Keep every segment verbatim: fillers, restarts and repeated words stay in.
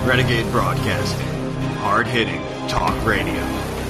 Renegade Broadcasting. Hard-hitting talk radio.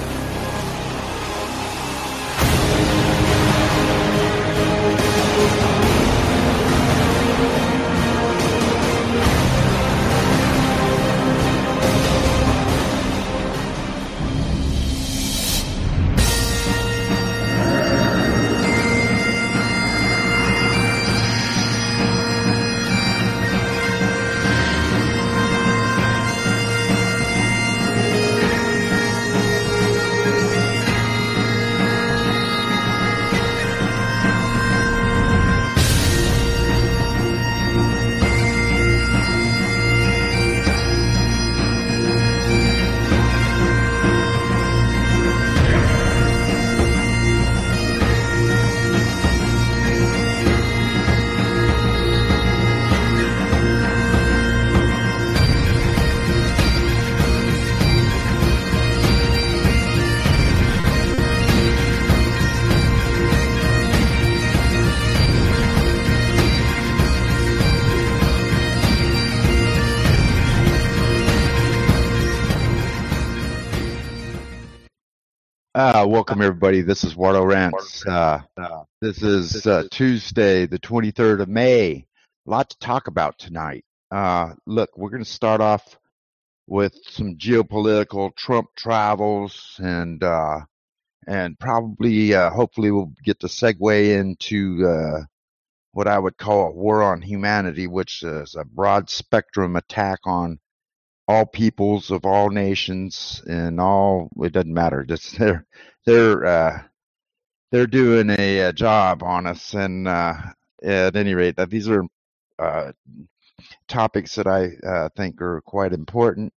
Uh, welcome everybody. This is Wardo Rants. Uh, this is uh, Tuesday, the twenty-third of May. A lot to talk about tonight. Uh, look, we're going to start off with some geopolitical Trump travels, and uh, and probably, uh, hopefully, we'll get to segue into uh, what I would call a war on humanity, which is a broad spectrum attack on all peoples of all nations and all, it doesn't matter. Just they're they're uh, they're doing a, a job on us, and uh, at any rate, that these are uh, topics that I uh, think are quite important.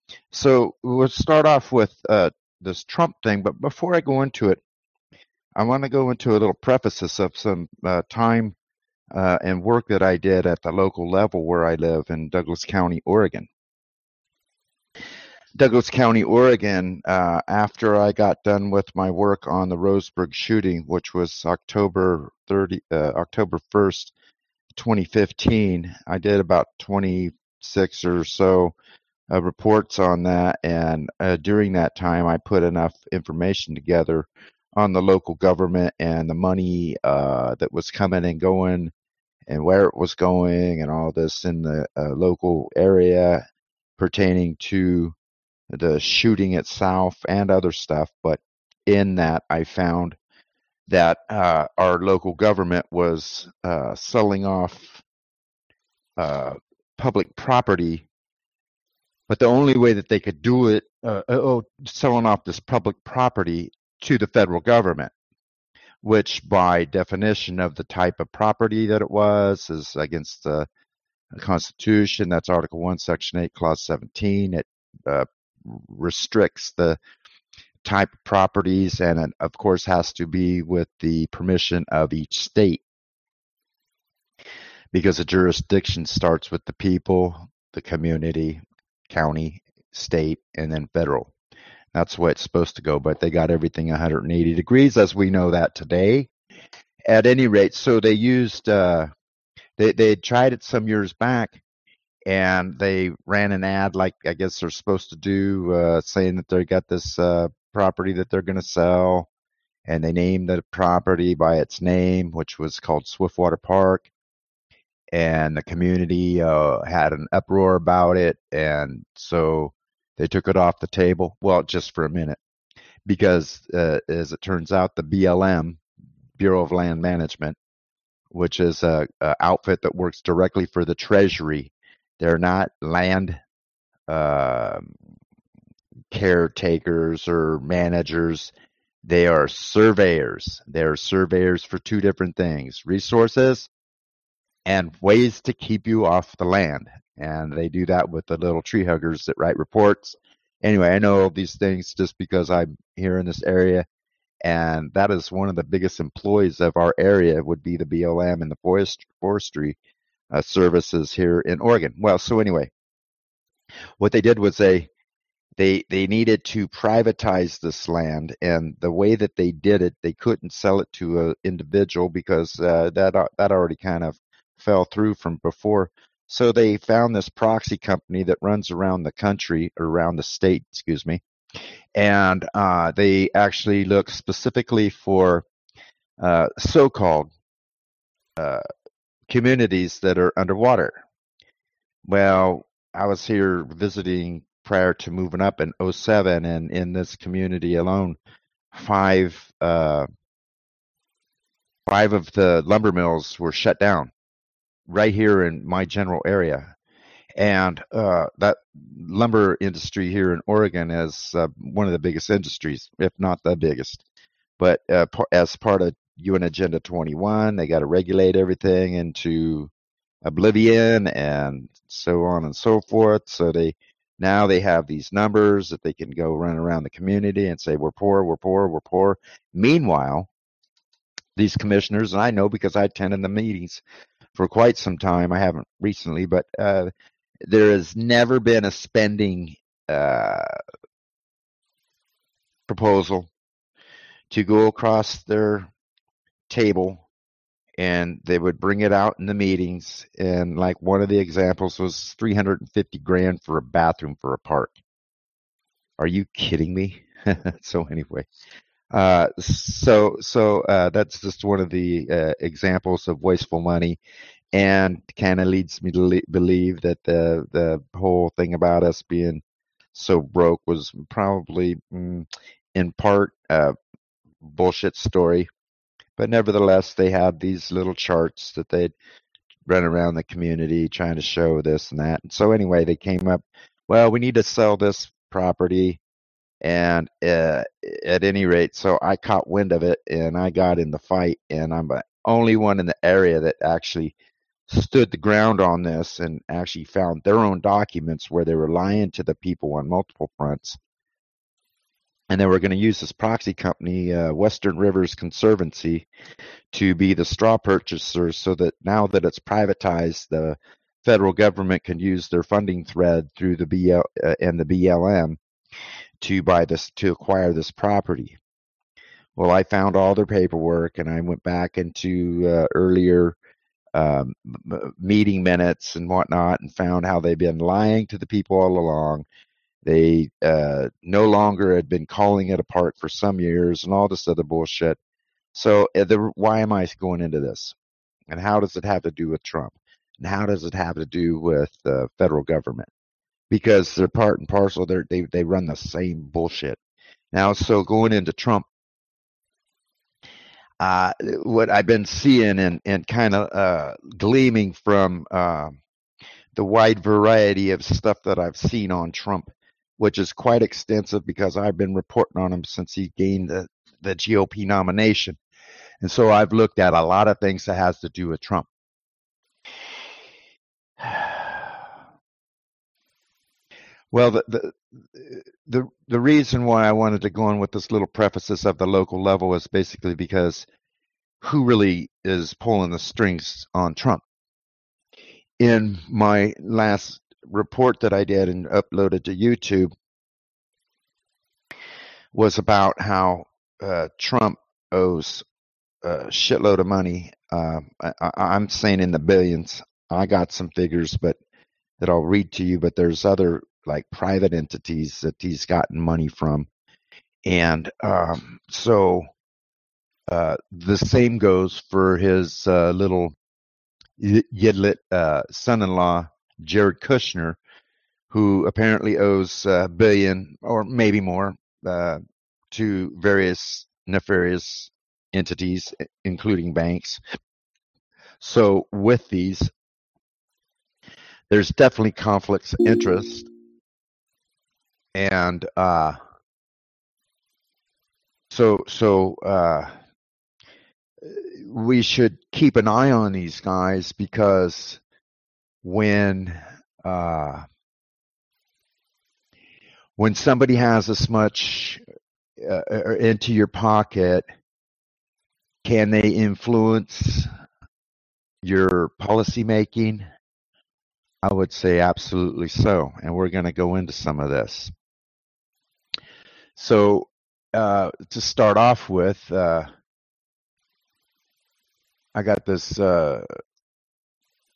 So we'll start off with uh, this Trump thing, but before I go into it, I want to go into a little preface of some uh, time uh, and work that I did at the local level where I live in Douglas County, Oregon. Douglas County, Oregon, uh, after I got done with my work on the Roseburg shooting, which was October thirtieth, uh, October first, twenty fifteen, I did about twenty-six or so uh, reports on that, and uh, during that time, I put enough information together on the local government and the money uh, that was coming and going, and where it was going, and all this in the uh, local area pertaining to the shooting itself and other stuff. But in that, I found that uh, our local government was uh, selling off uh, public property, but the only way that they could do it, uh, oh, selling off this public property to the federal government, which by definition of the type of property that it was is against the Constitution. That's Article one, Section eight, Clause seventeen. It uh, restricts the type of properties, and it, of course, has to be with the permission of each state, because the jurisdiction starts with the people, the community, county, state, and then federal. That's the way it's supposed to go, but they got everything one hundred eighty degrees, as we know that today. At any rate, so they used, uh, they, they had tried it some years back, and they ran an ad like I guess they're supposed to do, uh, saying that they got this uh, property that they're going to sell, and they named the property by its name, which was called Swiftwater Park, and the community uh, had an uproar about it, and so they took it off the table. Well, just for a minute, because uh, as it turns out, the B L M, Bureau of Land Management, which is a, a outfit that works directly for the Treasury. They're not land uh, caretakers or managers. They are surveyors. They're surveyors for two different things: resources and ways to keep you off the land. And they do that with the little tree huggers that write reports. Anyway, I know all these things just because I'm here in this area, and that is one of the biggest employees of our area would be the B L M and the forest, forestry uh, services here in Oregon. Well, so anyway, what they did was they they they needed to privatize this land, and the way that they did it, they couldn't sell it to an individual because uh, that that already kind of fell through from before. So they found this proxy company that runs around the country, or around the state, excuse me, and uh, they actually look specifically for uh, so-called uh, communities that are underwater. Well, I was here visiting prior to moving up in oh seven, and in this community alone, five uh, five of the lumber mills were shut down right here in my general area. And uh, that lumber industry here in Oregon is uh, one of the biggest industries, if not the biggest. But uh, as part of U N Agenda twenty-one, they got to regulate everything into oblivion and so on and so forth. So they now they have these numbers that they can go run around the community and say, we're poor, we're poor, we're poor. Meanwhile, these commissioners, and I know because I attended the meetings for quite some time. I haven't recently, but uh, there has never been a spending uh, proposal to go across their table, and they would bring it out in the meetings. And like one of the examples was three hundred fifty grand for a bathroom for a park. Are you kidding me? So anyway, uh, so so uh, that's just one of the uh, examples of wasteful money. And kind of leads me to le- believe that the the whole thing about us being so broke was probably mm, in part a bullshit story. But nevertheless, they had these little charts that they'd run around the community trying to show this and that. And so anyway, they came up, well, we need to sell this property. And uh, at any rate, so I caught wind of it and I got in the fight. And I'm the only one in the area that actually stood the ground on this and actually found their own documents where they were lying to the people on multiple fronts. And they were going to use this proxy company, uh, Western Rivers Conservancy, to be the straw purchaser, so that now that it's privatized, the federal government can use their funding thread through the B L uh, and the B L M to buy this, to acquire this property. Well, I found all their paperwork, and I went back into uh, earlier um, meeting minutes and whatnot, and found how they've been lying to the people all along. They uh, no longer had been calling it apart for some years, and all this other bullshit. So, uh, the, why am I going into this? And how does it have to do with Trump? And how does it have to do with the federal government? Because they're part and parcel. They're, they they run the same bullshit. Now, so going into Trump, uh, what I've been seeing and, and kind of uh, gleaming from uh, the wide variety of stuff that I've seen on Trump, which is quite extensive because I've been reporting on him since he gained the, the G O P nomination. And so I've looked at a lot of things that has to do with Trump. Well, the, the the the reason why I wanted to go on with this little prefaces of the local level is basically because who really is pulling the strings on Trump? In my last report that I did and uploaded to YouTube was about how uh, Trump owes a shitload of money. Uh, I, I'm saying in the billions. I got some figures, but that I'll read to you. But there's other like private entities that he's gotten money from, and um, so uh, the same goes for his uh, little Yidlit uh, son-in-law, Jared Kushner, who apparently owes a billion or maybe more uh, to various nefarious entities, including banks. So with these, there's definitely conflicts of interest, and uh, so so uh, we should keep an eye on these guys, because when uh, when somebody has this much uh, into your pocket, can they influence your policy making? I would say absolutely so, and we're going to go into some of this. So uh, to start off with, uh, I got this uh,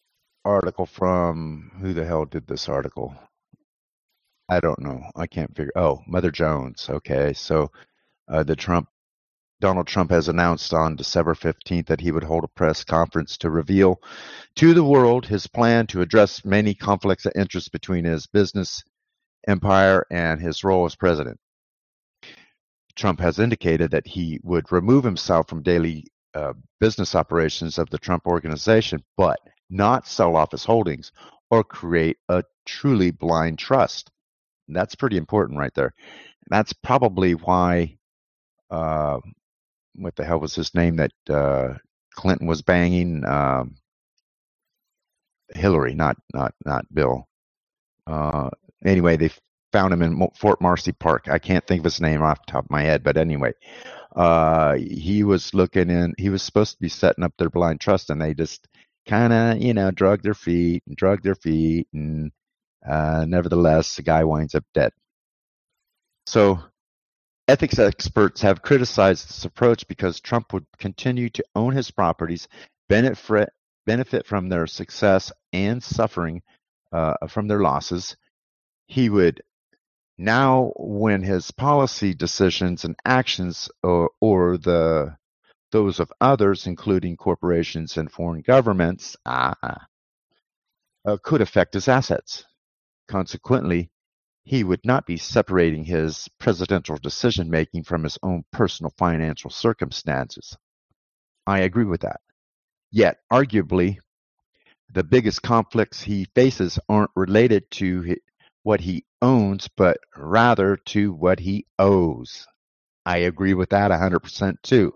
article from, who the hell did this article? I don't know. I can't figure. Oh, Mother Jones. Okay, so uh, the Trump, Donald Trump has announced on December fifteenth that he would hold a press conference to reveal to the world his plan to address many conflicts of interest between his business empire and his role as president. Trump has indicated that he would remove himself from daily uh, business operations of the Trump organization, but not sell off his holdings or create a truly blind trust. And that's pretty important right there. And that's probably why, uh, what the hell was his name that uh, Clinton was banging? Um, Hillary, not not not Bill. Uh, anyway, they found him in Fort Marcy Park. I can't think of his name off the top of my head, but anyway, uh, he was looking in. He was supposed to be setting up their blind trust, and they just kind of, you know, drug their feet and drug their feet, and uh, nevertheless, the guy winds up dead. So, ethics experts have criticized this approach because Trump would continue to own his properties, benefit benefit from their success, and suffering uh, from their losses. He would now, when his policy decisions and actions, or, or the those of others, including corporations and foreign governments, ah, uh, could affect his assets. Consequently, he would not be separating his presidential decision-making from his own personal financial circumstances. I agree with that. Yet, arguably, the biggest conflicts he faces aren't related to what he owns, but rather to what he owes. I agree with that one hundred percent too.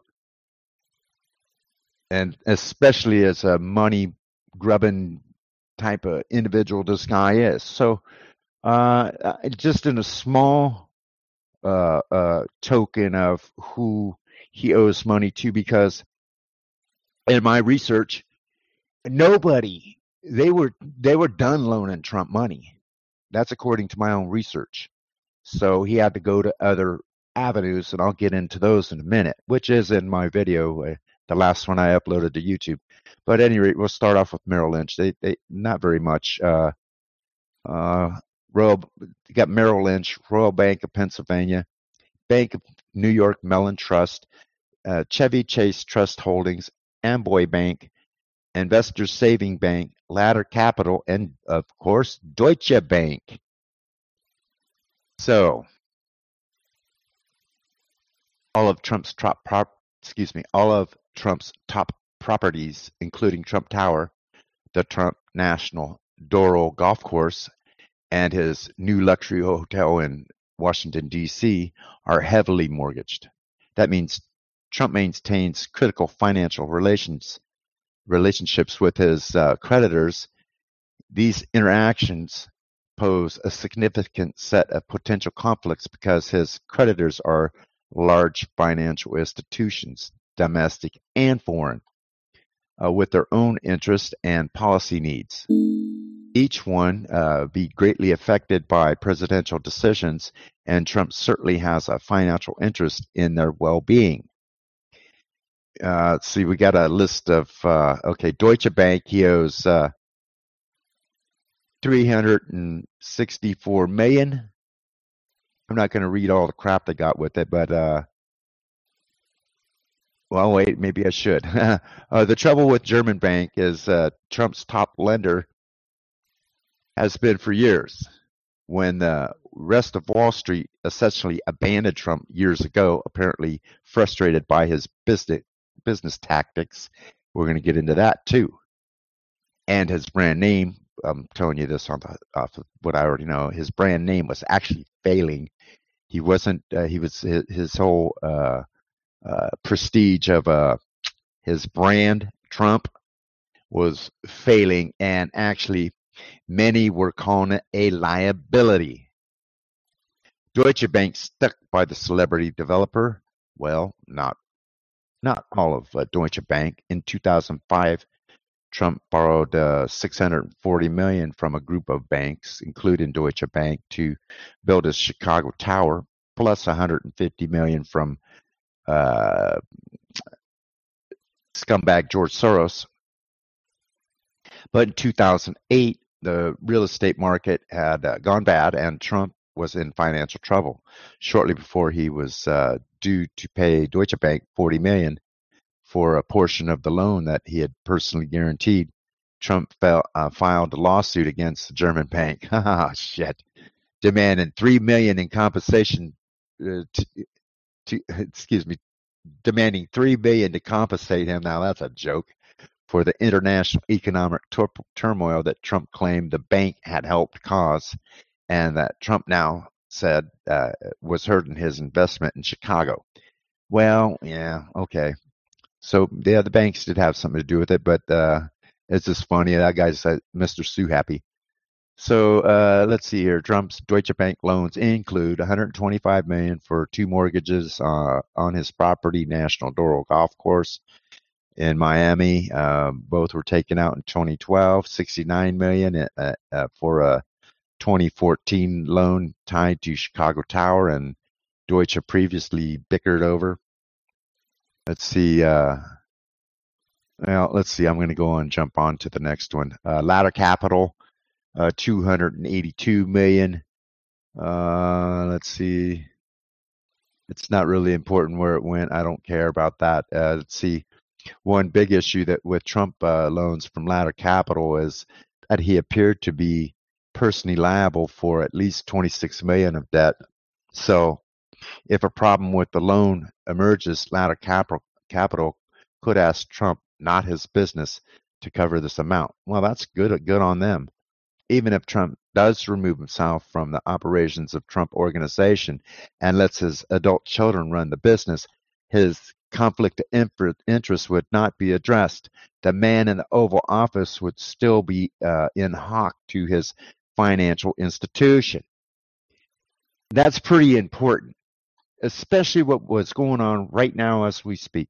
And especially as a money-grubbing type of individual this guy is. So, uh, just in a small uh, uh, token of who he owes money to, because in my research, nobody, they were they were done loaning Trump money. That's according to my own research. So he had to go to other avenues, and I'll get into those in a minute, which is in my video, uh, the last one I uploaded to YouTube. But at any rate, we'll start off with Merrill Lynch. They, they not very much. Uh, uh, Royal, you got Merrill Lynch, Royal Bank of Pennsylvania, Bank of New York Mellon Trust, uh, Chevy Chase Trust Holdings, Amboy Bank, Investors Saving Bank, Ladder Capital, and of course Deutsche Bank. So, all of Trump's top prop, excuse me, all of Trump's top properties, including Trump Tower, the Trump National Doral Golf Course, and his new luxury hotel in Washington, D C, are heavily mortgaged. That means Trump maintains critical financial relations relationships with his uh, creditors. These interactions pose a significant set of potential conflicts because his creditors are large financial institutions, domestic and foreign, uh, with their own interests and policy needs. Each one uh, be greatly affected by presidential decisions, and Trump certainly has a financial interest in their well-being. Uh, let's see, we got a list of, uh, okay, Deutsche Bank, he owes uh, three hundred sixty-four million dollars. I'm not going to read all the crap they got with it, but, uh, well, wait, maybe I should. uh, the trouble with German Bank is uh, Trump's top lender has been for years. When the rest of Wall Street essentially abandoned Trump years ago, apparently frustrated by his business business tactics. We're going to get into that too. And his brand name, I'm telling you this on the, off of what I already know, his brand name was actually failing. He wasn't, uh, he was, his, his whole uh, uh, prestige of uh, his brand, Trump, was failing, and actually many were calling it a liability. Deutsche Bank stuck by the celebrity developer. Well, not Not all of uh, Deutsche Bank. In two thousand five, Trump borrowed uh, six hundred forty million dollars from a group of banks, including Deutsche Bank, to build his Chicago Tower, plus one hundred fifty million dollars from uh, scumbag George Soros. But in two thousand eight, the real estate market had uh, gone bad, and Trump was in financial trouble. Shortly before he was uh, due to pay Deutsche Bank forty million dollars for a portion of the loan that he had personally guaranteed, Trump fell, uh, filed a lawsuit against the German bank. Shit, demanding three million dollars in compensation. Uh, to, to excuse me, demanding three million dollars to compensate him. Now that's a joke. For the international economic tur- turmoil that Trump claimed the bank had helped cause, and that Trump now said uh, was hurting his investment in Chicago. Well, yeah, okay. So, yeah, the banks did have something to do with it, but uh, it's just funny. That guy's uh, Mister Sue Happy. So uh, let's see here. Trump's Deutsche Bank loans include one hundred twenty-five million dollars for two mortgages uh, on his property, National Doral Golf Course in Miami. Uh, both were taken out in twenty twelve. sixty-nine million dollars uh, uh, for a twenty fourteen loan tied to Chicago Tower, and Deutsche previously bickered over. Let's see. Uh, well, let's see. I'm going to go on and jump on to the next one. Uh, Ladder Capital, uh, two hundred eighty-two million dollars. Uh, let's see. It's not really important where it went. I don't care about that. Uh, let's see. One big issue that with Trump uh, loans from Ladder Capital is that he appeared to be personally liable for at least twenty-six million dollars of debt. So if a problem with the loan emerges, Ladder Capital, Capital could ask Trump, not his business, to cover this amount. Well, that's good, good on them. Even if Trump does remove himself from the operations of Trump Organization and lets his adult children run the business, his conflict of interest would not be addressed. The man in the Oval Office would still be uh, in hock to his financial institution. That's pretty important, especially what was going on right now as we speak.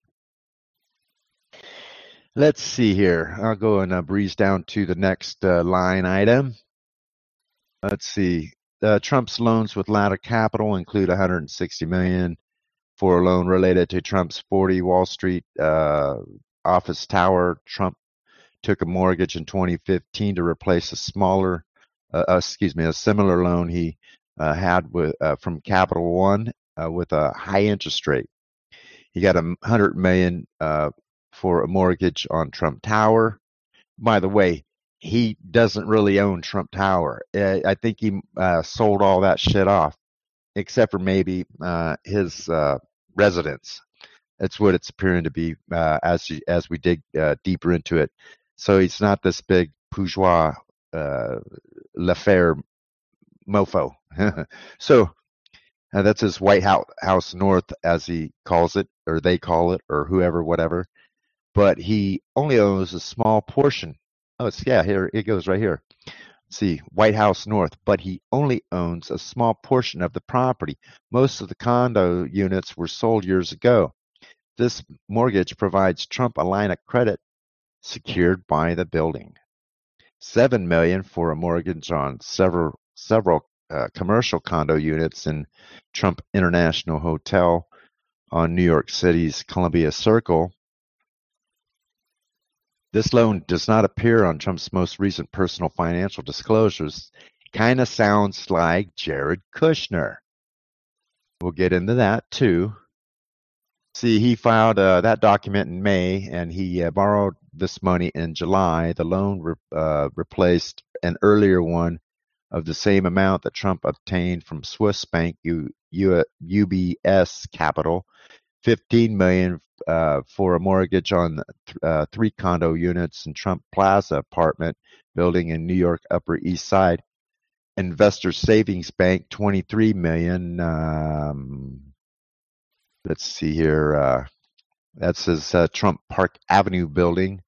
Let's see here. I'll go and uh, breeze down to the next uh, line item. Let's see. Uh, Trump's loans with Ladder Capital include one hundred sixty million dollars for a loan related to Trump's forty Wall Street uh, office tower. Trump took a mortgage in twenty fifteen to replace a smaller, uh, uh, excuse me, a similar loan he uh, had with uh, from Capital One uh, with a high interest rate. He got a hundred million uh, for a mortgage on Trump Tower. By the way, he doesn't really own Trump Tower. I think he uh, sold all that shit off, except for maybe uh, his uh, residence. That's what it's appearing to be uh, as you, as we dig uh, deeper into it. So he's not this big bourgeois uh, Lafair mofo. So uh, that's his White House North, as he calls it, or they call it, or whoever, whatever. But he only owns a small portion. Oh, it's, yeah, here it goes right here. Let's see, White House North, but he only owns a small portion of the property. Most of the condo units were sold years ago. This mortgage provides Trump a line of credit secured by the building. Seven million dollars for a mortgage on several several uh, commercial condo units in Trump International Hotel on New York City's Columbia Circle. This loan does not appear on Trump's most recent personal financial disclosures. Kind of sounds like Jared Kushner. We'll get into that too. See, he filed uh, that document in May, and he uh, borrowed this money in July. The loan re- uh, replaced an earlier one of the same amount that Trump obtained from Swiss bank U- U- U B S Capital, fifteen million dollars uh, for a mortgage on th- uh, three condo units in Trump Plaza apartment building in New York Upper East Side. Investor Savings Bank, twenty-three million dollars. Um, let's see here. Uh, that's his uh, Trump Park Avenue building.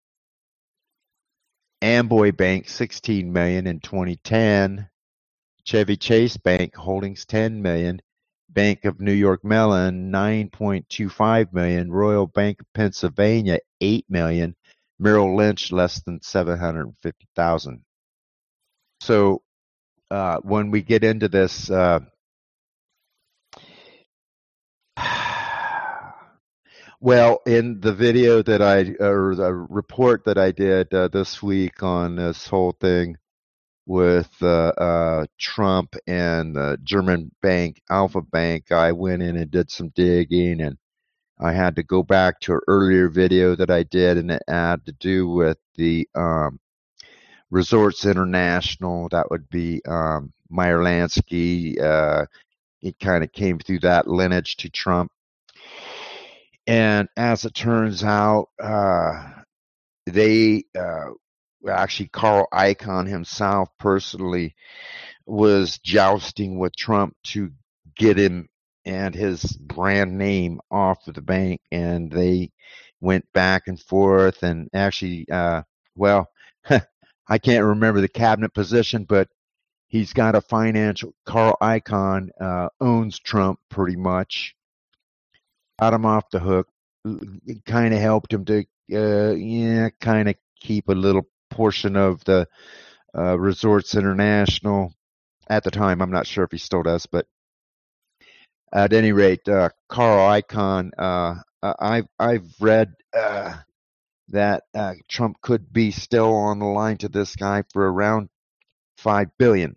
Amboy Bank, sixteen million dollars in twenty ten. Chevy Chase Bank Holdings, ten million dollars. Bank of New York Mellon, nine point two five million dollars. Royal Bank of Pennsylvania, eight million dollars. Merrill Lynch, less than seven hundred fifty thousand dollars. So uh, when we get into this, uh, Well, in the video that I, or the report that I did uh, this week on this whole thing with uh, uh, Trump and the German bank, Alpha Bank, I went in and did some digging, and I had to go back to an earlier video that I did, and it had to do with the um, Resorts International. That would be um, Meyer Lansky. Uh, it kind of came through that lineage to Trump. And as it turns out, uh, they uh, actually, Carl Icahn himself personally was jousting with Trump to get him and his brand name off of the bank. And they went back and forth. And actually, uh, well, I can't remember the cabinet position, but he's got a financial, Carl Icahn uh, owns Trump pretty much. Got him off the hook. It kind of helped him to, uh, yeah, kind of keep a little portion of the uh, Resorts International at the time. I'm not sure if he still does, but at any rate, uh, Carl Icahn, uh, I've I've read uh, that uh, Trump could be still on the line to this guy for around five billion.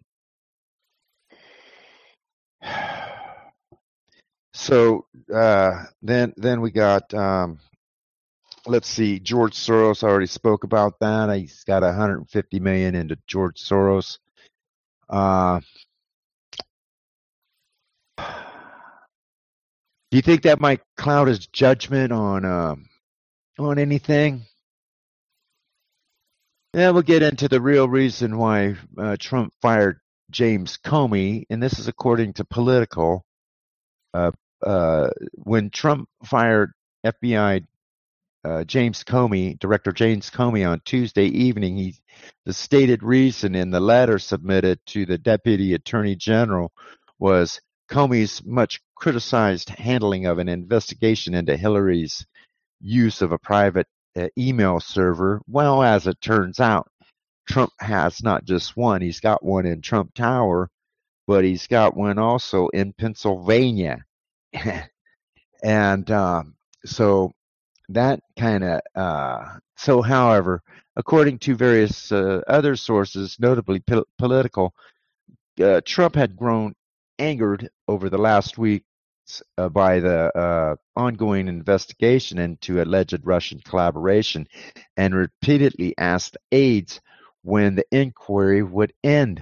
So uh, then then we got. Um, Let's see, George Soros, I already spoke about that. He's got one hundred fifty million dollars into George Soros. Uh, do you think that might cloud his judgment on uh, on anything? Then we'll get into the real reason why uh, Trump fired James Comey, and this is according to Political. Uh, uh, when Trump fired F B I Uh, James Comey, Director James Comey, on Tuesday evening, he, the stated reason in the letter submitted to the Deputy Attorney General was Comey's much criticized handling of an investigation into Hillary's use of a private uh, email server. Well, as it turns out, Trump has not just one. He's got one in Trump Tower, but he's got one also in Pennsylvania. and um, so that kind of, uh, so however, according to various uh, other sources, notably po- Political, uh, Trump had grown angered over the last weeks uh, by the uh, ongoing investigation into alleged Russian collaboration and repeatedly asked aides when the inquiry would end.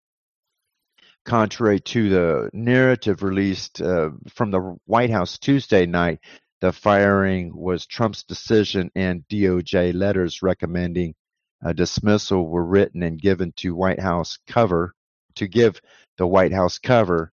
Contrary to the narrative released uh, from the White House Tuesday night, the firing was Trump's decision, and D O J letters recommending a dismissal were written and given to White House cover to give the White House cover.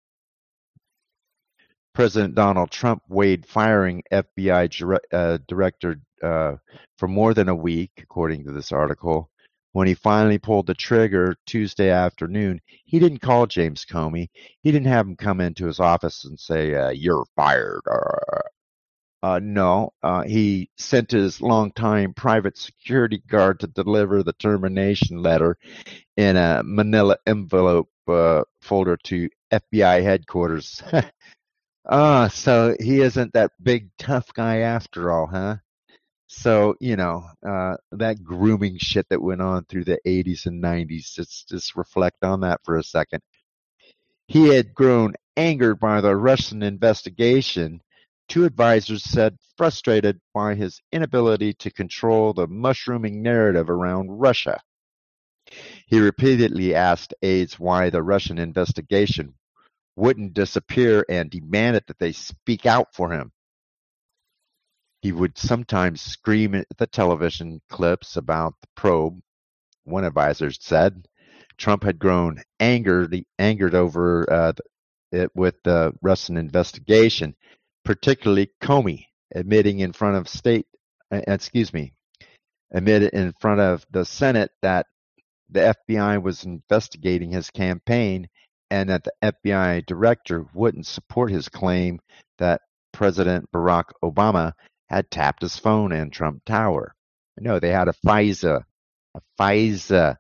President Donald Trump weighed firing F B I uh, director uh, for more than a week, according to this article. When he finally pulled the trigger Tuesday afternoon, he didn't call James Comey. He didn't have him come into his office and say, uh, "You're fired." Uh, Uh, no, uh, he sent his longtime private security guard to deliver the termination letter in a manila envelope uh, folder to F B I headquarters. Ah, so he isn't that big tough guy after all, huh? So, you know, uh, that grooming shit that went on through the eighties and nineties, let's just reflect on that for a second. He had grown angered by the Russian investigation. Two advisors said frustrated by his inability to control the mushrooming narrative around Russia. He repeatedly asked aides why the Russian investigation wouldn't disappear and demanded that they speak out for him. He would sometimes scream at the television clips about the probe, one advisor said. Trump had grown angered, angered over uh, it with the Russian investigation, particularly Comey, admitting in front of state, uh, excuse me, admitted in front of the Senate that the F B I was investigating his campaign and that the F B I director wouldn't support his claim that President Barack Obama had tapped his phone in Trump Tower. No, they had a FISA, a FISA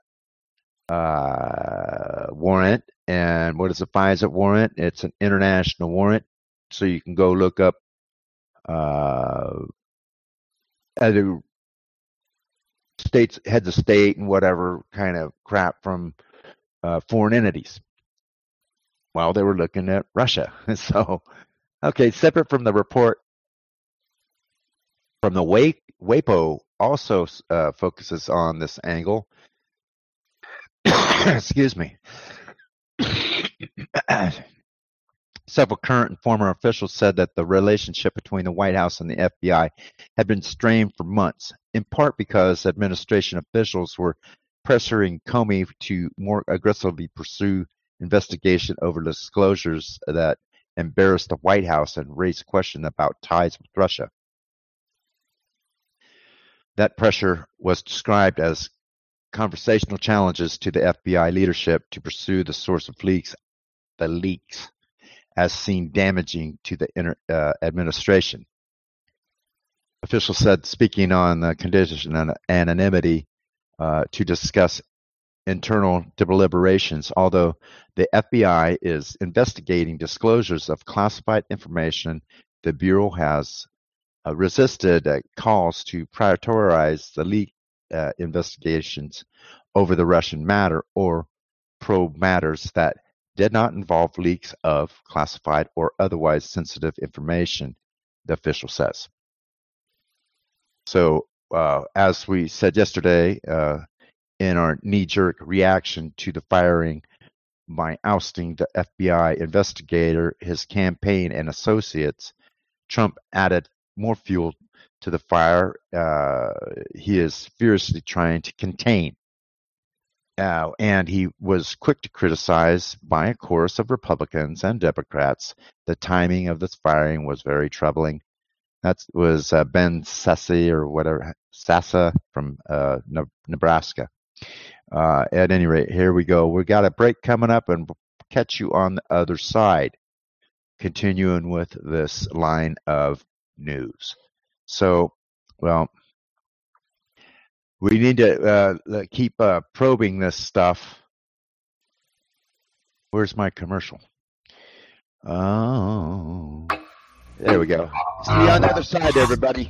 uh, warrant. And what is a FISA warrant? It's an international warrant. So you can go look up uh, uh, the states, heads of state and whatever kind of crap from uh, foreign entities. Well, they were looking at Russia. So, okay, separate from the report from the WAPO also uh, focuses on this angle. Excuse me. Several current and former officials said that the relationship between the White House and the F B I had been strained for months, in part because administration officials were pressuring Comey to more aggressively pursue investigation over disclosures that embarrassed the White House and raised questions about ties with Russia. That pressure was described as conversational challenges to the F B I leadership to pursue the source of leaks, the leaks, as seen damaging to the inter, uh, administration. Officials said, speaking on the condition of anonymity uh, to discuss internal deliberations, although the F B I is investigating disclosures of classified information, the Bureau has uh, resisted uh, calls to prioritize the leak uh, investigations over the Russian matter or probe matters that did not involve leaks of classified or otherwise sensitive information, the official says. So, uh, as we said yesterday, uh, in our knee-jerk reaction to the firing by ousting the F B I investigator, his campaign, and associates, Trump added more fuel to the fire uh, he is furiously trying to contain. Uh, and he was quick to criticize by a chorus of Republicans and Democrats. The timing of this firing was very troubling. That was uh, Ben Sasse or whatever, Sassa from uh, Nebraska. Uh, at any rate, here we go. We got a break coming up, and we'll catch you on the other side, continuing with this line of news. So, well, we need to uh, keep uh, probing this stuff. Where's my commercial? Oh, there we go. See you on the other side, everybody.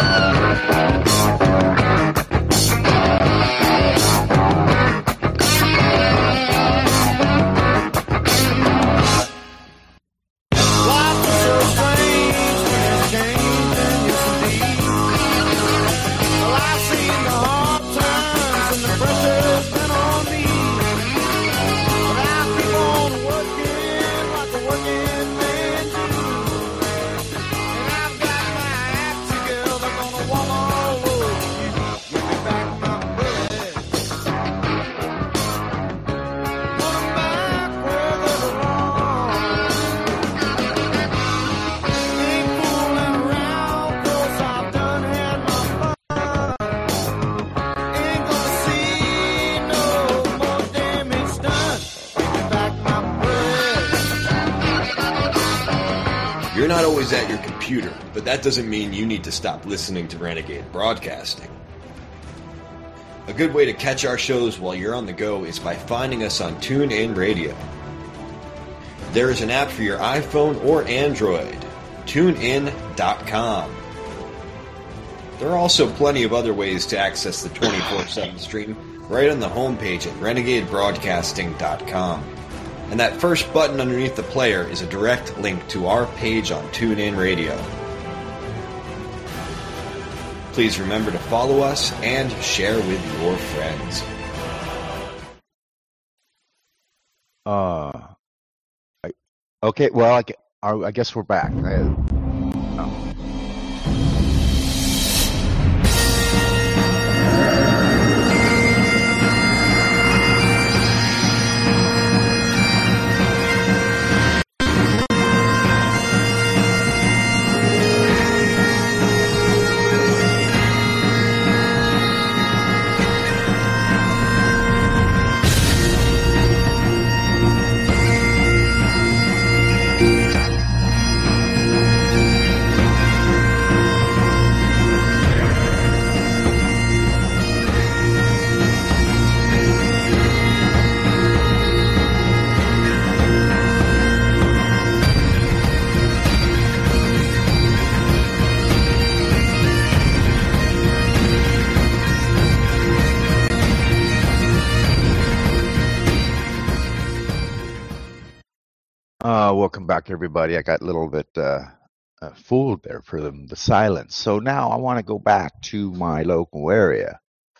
You're not always at your computer, but that doesn't mean you need to stop listening to Renegade Broadcasting. A good way to catch our shows while you're on the go is by finding us on TuneIn Radio. There is an app for your iPhone or Android, tune in dot com. There are also plenty of other ways to access the twenty-four seven stream right on the homepage at renegade broadcasting dot com. And that first button underneath the player is a direct link to our page on TuneIn Radio. Please remember to follow us and share with your friends. Uh, I, okay, well, I, I guess we're back. I, oh. Uh, welcome back, everybody. I got a little bit uh, uh, fooled there for the, the silence. So now I want to go back to my local area.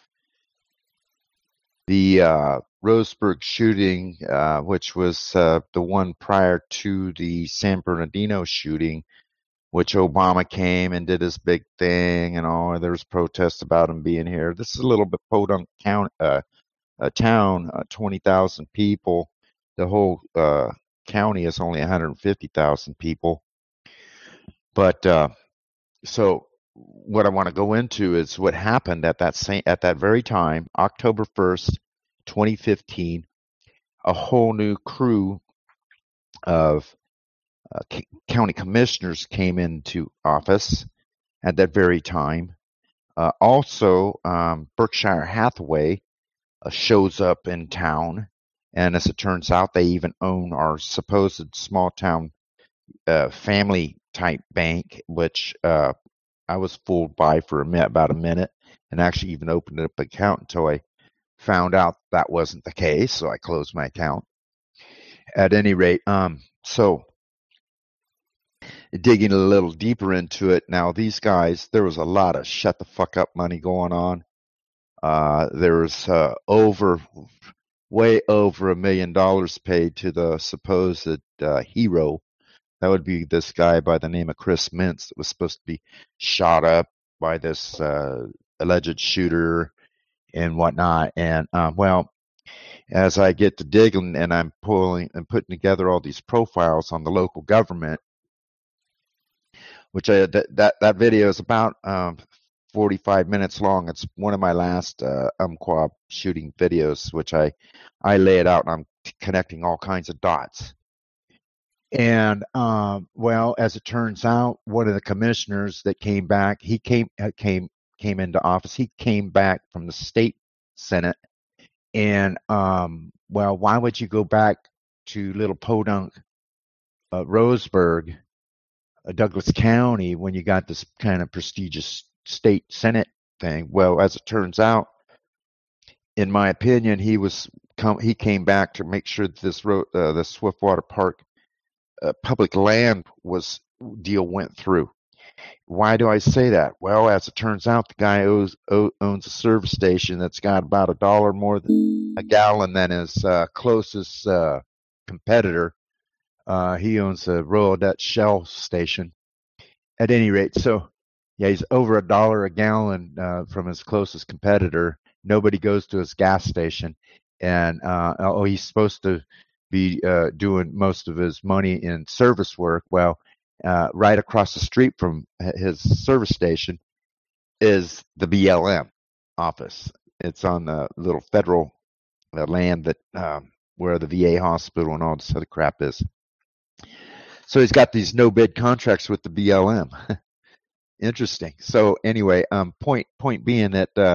The uh, Roseburg shooting, uh, which was uh, the one prior to the San Bernardino shooting, which Obama came and did his big thing, and all. There was protests about him being here. This is a little bit podunk count, uh, a town, uh, twenty thousand people. The whole uh, county is only one hundred fifty thousand people. But uh, so what I want to go into is what happened at that same at that very time, October first, twenty fifteen. A whole new crew of uh, c- county commissioners came into office at that very time. Uh, also, um, Berkshire Hathaway uh, shows up in town, and as it turns out, they even own our supposed small town uh, family type bank, which uh, I was fooled by for a minute, about a minute, and actually even opened up an account until I found out that wasn't the case, so I closed my account. At any rate, um, so digging a little deeper into it, now these guys, there was a lot of shut the fuck up money going on. Uh, there was uh, over, way over a million dollars paid to the supposed uh, hero. That would be this guy by the name of Chris Mintz that was supposed to be shot up by this uh, alleged shooter and whatnot. And um, well, as I get to digging and I'm pulling and putting together all these profiles on the local government, which I, that, that that video is about um, forty-five minutes long. It's one of my last uh, Umpqua shooting videos, which I I lay it out and I'm connecting all kinds of dots. And um, well, as it turns out, one of the commissioners that came back, he came uh, came came into office. He came back from the state senate, and um, well, why would you go back to little podunk uh, Roseburg, uh, Douglas County, when you got this kind of prestigious state senate thing? Well, as it turns out, in my opinion, he was come he came back to make sure that this road, uh, the Swiftwater Park Uh, public land was deal went through. Why do I say that? Well, as it turns out, the guy owes, owns a service station that's got about a dollar more than a gallon than his uh, closest uh, competitor. Uh, he owns a Royal Dutch Shell station. At any rate, so yeah, he's over a dollar a gallon uh, from his closest competitor. Nobody goes to his gas station, and uh, oh, he's supposed to be uh, doing most of his money in service work. Well, uh, right across the street from his service station is the B L M office. It's on the little federal uh, land that um, where the V A hospital and all this other crap is. So he's got these no bid contracts with the B L M. Interesting. So anyway, um, point point being that uh,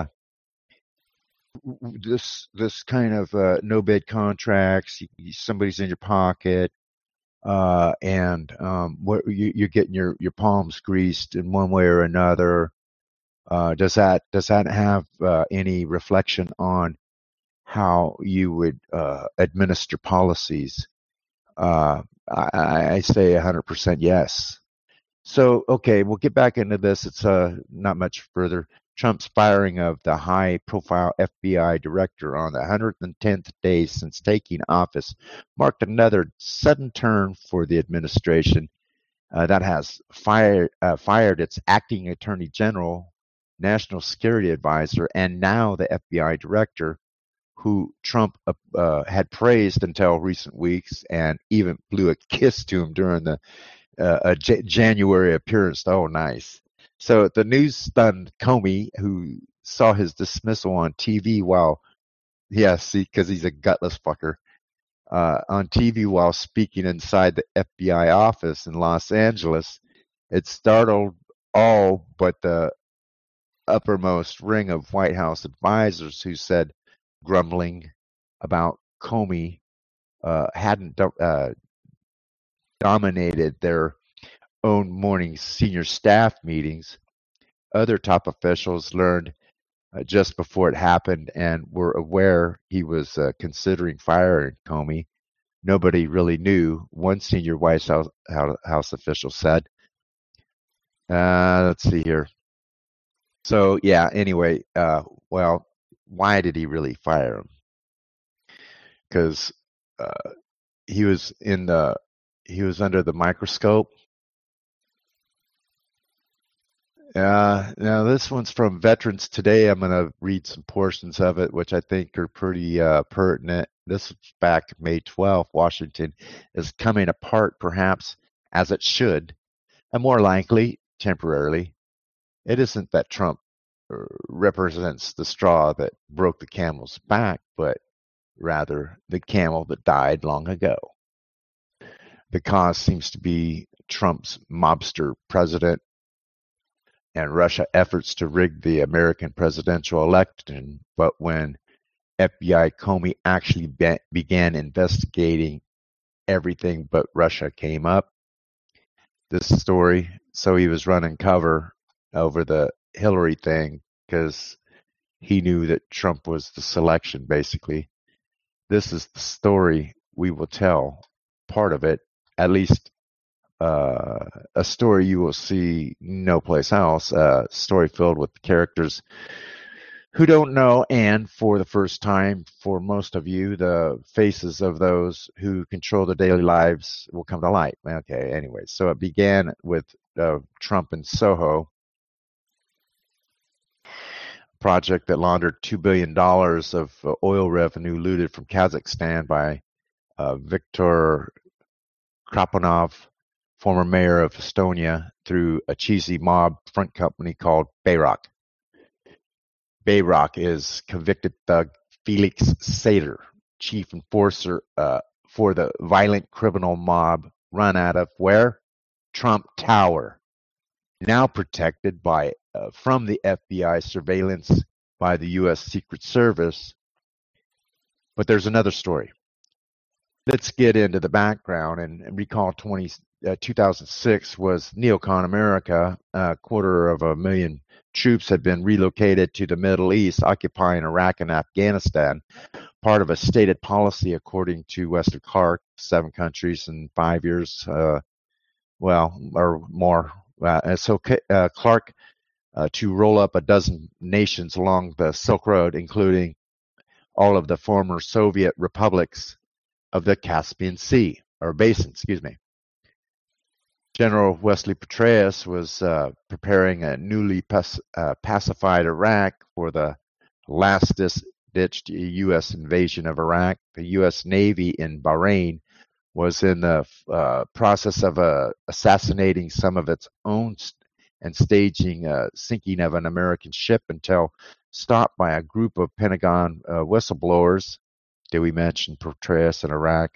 this this kind of uh, no bid contracts, you, somebody's in your pocket, uh, and um, what you, you're getting your, your palms greased in one way or another. Uh, does that does that have uh, any reflection on how you would uh, administer policies? Uh, I, I say one hundred percent yes. So okay, we'll get back into this. It's uh, not much further. Trump's firing of the high-profile F B I director on the one hundred tenth day since taking office marked another sudden turn for the administration uh, that has fired, uh, fired its acting attorney general, national security advisor, and now the F B I director, who Trump uh, uh, had praised until recent weeks and even blew a kiss to him during the uh, a J- January appearance. Oh, nice. So the news stunned Comey, who saw his dismissal on T V while, yeah, see, because he's a gutless fucker, uh, on T V while speaking inside the F B I office in Los Angeles. It startled all but the uppermost ring of White House advisors who said, grumbling about Comey uh, hadn't uh, dominated their own morning senior staff meetings. Other top officials learned uh, just before it happened and were aware he was uh, considering firing Comey. nobody really knew, one senior White House, House official said. Uh, let's see here. So, yeah, anyway, uh, well, why did he really fire him? Because uh, he was in the he was under the microscope. Uh, now this one's from Veterans Today. I'm going to read some portions of it, which I think are pretty uh, pertinent. This was back May twelfth. Washington is coming apart, perhaps as it should, and more likely temporarily. It isn't that Trump represents the straw that broke the camel's back, but rather the camel that died long ago. The cause seems to be Trump's mobster president and Russia efforts to rig the American presidential election. But when F B I Comey actually be- began investigating, everything but Russia came up. This story, so he was running cover over the Hillary thing because he knew that Trump was the selection, basically. This is the story we will tell, part of it, at least uh, a story you will see no place else, a story filled with characters who don't know, and for the first time, for most of you, the faces of those who control their daily lives will come to light. Okay, anyway, so it began with uh, Trump in Soho, project that laundered two billion dollars of uh, oil revenue looted from Kazakhstan by uh, Viktor Krapunov, former mayor of Estonia, through a cheesy mob front company called Bayrock. Bayrock is convicted thug Felix Sater, chief enforcer uh, for the violent criminal mob run out of where? Trump Tower, now protected by uh, from the F B I surveillance by the U S Secret Service. But there's another story. Let's get into the background and, and recall twenty, uh, two thousand six was neocon America. A quarter of a million troops had been relocated to the Middle East, occupying Iraq and Afghanistan, part of a stated policy according to Wesley Clark, seven countries in five years, uh, well, or more. Uh, and so uh, Clark uh, to roll up a dozen nations along the Silk Road, including all of the former Soviet republics of the Caspian Sea, or basin, excuse me. General Wesley Petraeus was uh, preparing a newly pac- uh, pacified Iraq for the last-ditched U S invasion of Iraq. The U S Navy in Bahrain was in the uh, process of uh, assassinating some of its own st- and staging a sinking of an American ship until stopped by a group of Pentagon uh, whistleblowers. Did we mention Petraeus in Iraq?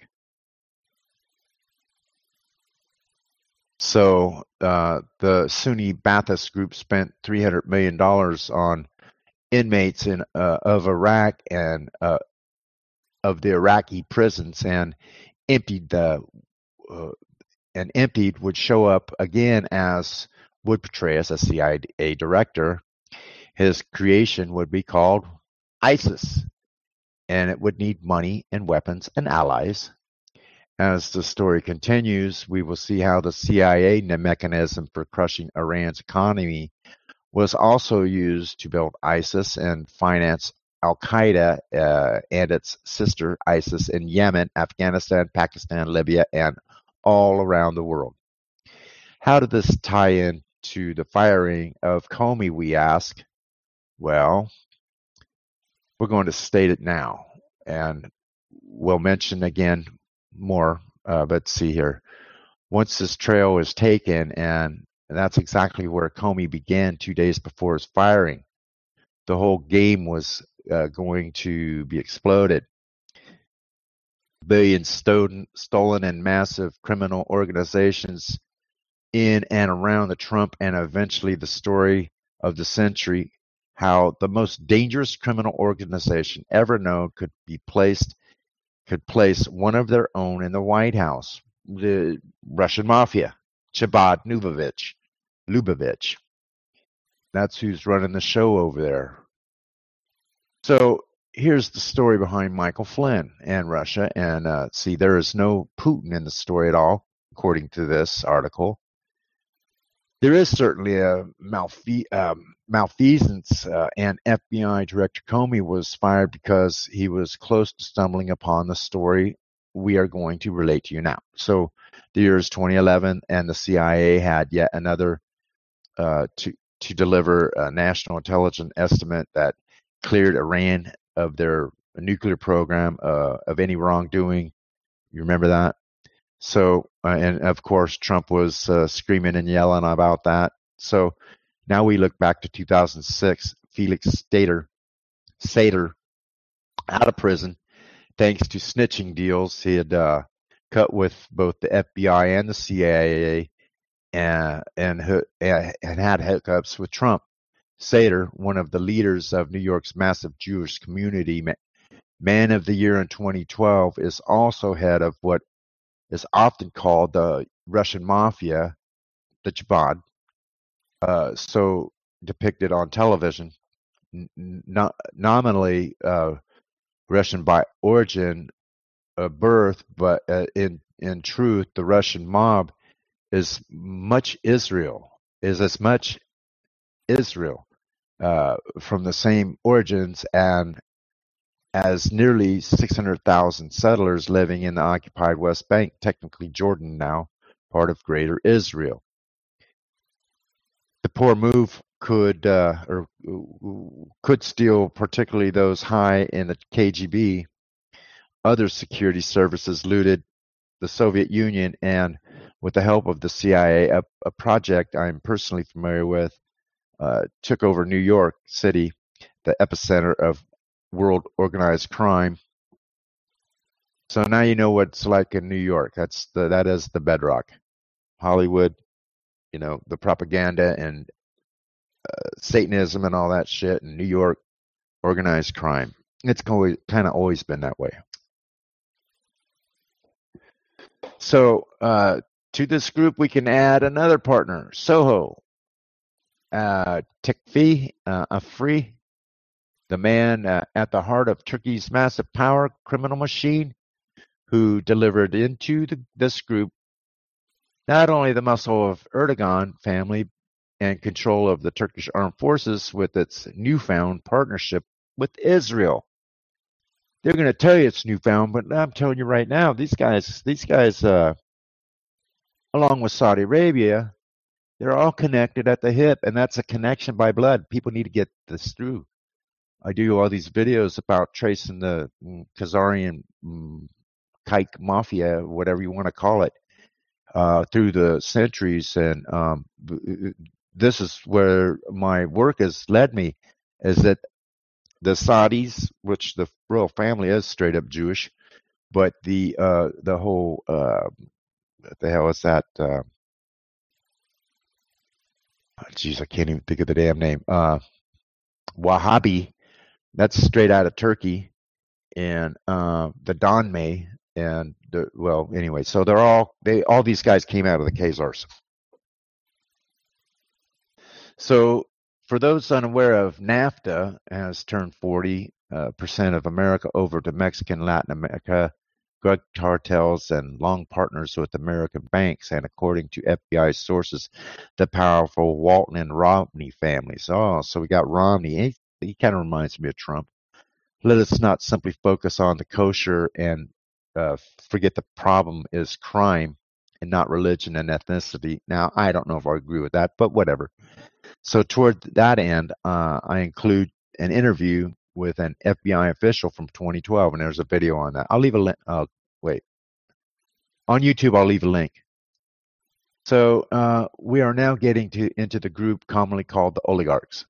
So uh, the Sunni Ba'athist group spent three hundred million dollars on inmates in uh, of Iraq and uh, of the Iraqi prisons, and emptied the uh, and emptied would show up again as would Petraeus, a C I A director. His creation would be called ISIS, and it would need money and weapons and allies. As the story continues, we will see how the C I A mechanism for crushing Iran's economy was also used to build ISIS and finance Al-Qaeda uh, and its sister ISIS in Yemen, Afghanistan, Pakistan, Libya, and all around the world. How did this tie in to the firing of Comey, we ask? Well, we're going to state it now, and we'll mention again more, uh, but see here. Once this trail is taken, and that's exactly where Comey began two days before his firing, the whole game was uh, going to be exploded. Billions stolen, stolen in massive criminal organizations in and around the Trump, and eventually the story of the century, how the most dangerous criminal organization ever known could be placed could place one of their own in the White House, the Russian mafia, Chabad Lubavitch. Lubavitch. That's who's running the show over there. So here's the story behind Michael Flynn and Russia. And uh, see, there is no Putin in the story at all, according to this article. There is certainly a malfe- um, malfeasance, uh, and F B I Director Comey was fired because he was close to stumbling upon the story we are going to relate to you now. So the year is twenty eleven, and the C I A had yet another uh, to to deliver a national intelligence estimate that cleared Iran of their nuclear program, uh, of any wrongdoing. You remember that? So, uh, and of course, Trump was uh, screaming and yelling about that. So now we look back to two thousand six, Felix Sater, Sater out of prison, thanks to snitching deals he had uh, cut with both the F B I and the C I A, and, and, and had hookups with Trump. Sater, one of the leaders of New York's massive Jewish community, Man of the Year in twenty twelve, is also head of what is often called the Russian Mafia, the Jabad, uh, so depicted on television. N- nominally uh, Russian by origin of birth, but uh, in in truth, the Russian mob is much Israel, is as much Israel uh, from the same origins and as nearly six hundred thousand settlers living in the occupied West Bank, technically Jordan now, part of Greater Israel. The poor move could uh, or could steal particularly those high in the K G B. Other security services looted the Soviet Union, and with the help of the C I A, a, a project I'm personally familiar with, uh, took over New York City, the epicenter of world organized crime. So now you know what it's like in New York. That's the that is the bedrock. Hollywood, you know, the propaganda and uh, Satanism and all that shit. In New York, organized crime. It's always, kind of always been that way. So uh, to this group, we can add another partner, Soho, uh, Tikfi uh, Afri, the man uh, at the heart of Turkey's massive power criminal machine, who delivered into the, this group not only the muscle of Erdogan family and control of the Turkish armed forces with its newfound partnership with Israel. They're going to tell you it's newfound, but I'm telling you right now, these guys, these guys, uh, along with Saudi Arabia, they're all connected at the hip, and that's a connection by blood. People need to get this through. I do all these videos about tracing the mm, Khazarian mm, Kike Mafia, whatever you want to call it, uh, through the centuries. And um, this is where my work has led me, is that the Saudis, which the royal family is straight up Jewish, but the uh, the whole, uh, what the hell is that? Uh, Jeez, I can't even think of the damn name. Uh, Wahhabi, that's straight out of Turkey, and uh, the Donmei, and the, well, anyway, so they're all they all these guys came out of the Khazars. So, for those unaware of, NAFTA has turned forty uh, percent of America over to Mexican, Latin America, drug cartels, and long partners with American banks, and according to F B I sources, the powerful Walton and Romney families. Oh, so we got Romney. He, he kind of reminds me of Trump. Let us not simply focus on the kosher and uh, forget the problem is crime and not religion and ethnicity. Now, I don't know if I agree with that, but whatever. So toward that end, uh, I include an interview with an F B I official from twenty twelve, and there's a video on that. I'll leave a link. Uh, wait. On YouTube, I'll leave a link. So uh, we are now getting to into the group commonly called the oligarchs.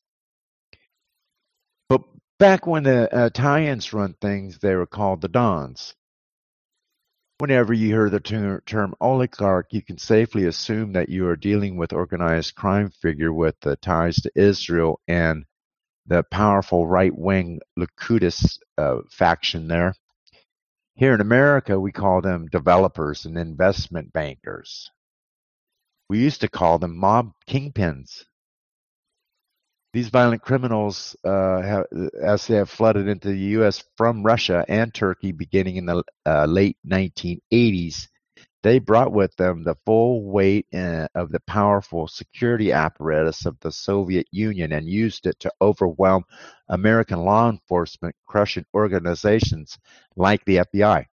But back when the Italians run things, they were called the Dons. Whenever you hear the ter- term oligarch, you can safely assume that you are dealing with organized crime figure with the ties to Israel and the powerful right-wing Likud uh, faction there. Here in America, we call them developers and investment bankers. We used to call them mob kingpins. These violent criminals, uh, have, as they have flooded into the U S from Russia and Turkey beginning in the uh, late nineteen eighties, they brought with them the full weight uh, of the powerful security apparatus of the Soviet Union and used it to overwhelm American law enforcement, crushing organizations like the F B I.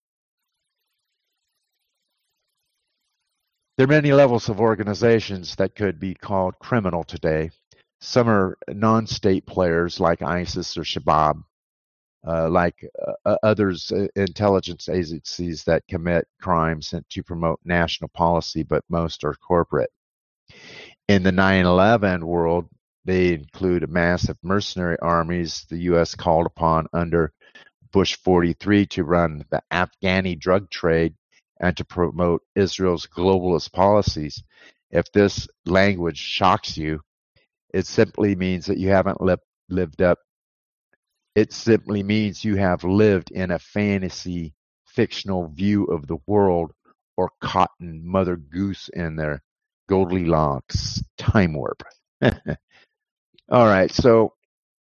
There are many levels of organizations that could be called criminal today. Some are non-state players like ISIS or Shabab, uh, like uh, others uh, intelligence agencies that commit crimes to promote national policy, but most are corporate. In the nine eleven world, they include massive mercenary armies the U S called upon under Bush forty-three to run the Afghani drug trade and to promote Israel's globalist policies. If this language shocks you, it simply means that you haven't li- lived up. It simply means you have lived in a fantasy fictional view of the world or caught in Mother Goose in their Goldilocks time warp. All right, so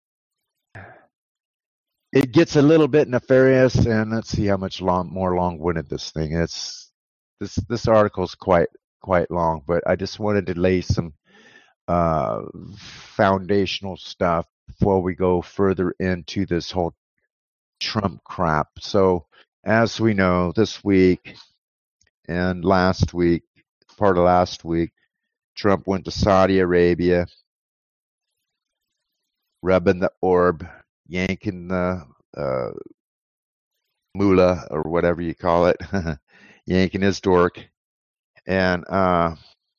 it gets a little bit nefarious, and let's see how much long, more long-winded this thing is. This this article is quite quite long, but I just wanted to lay some uh, foundational stuff before we go further into this whole Trump crap. So, as we know, this week and last week, part of last week, Trump went to Saudi Arabia, rubbing the orb, yanking the uh, mullah or whatever you call it, yanking his dork, and uh,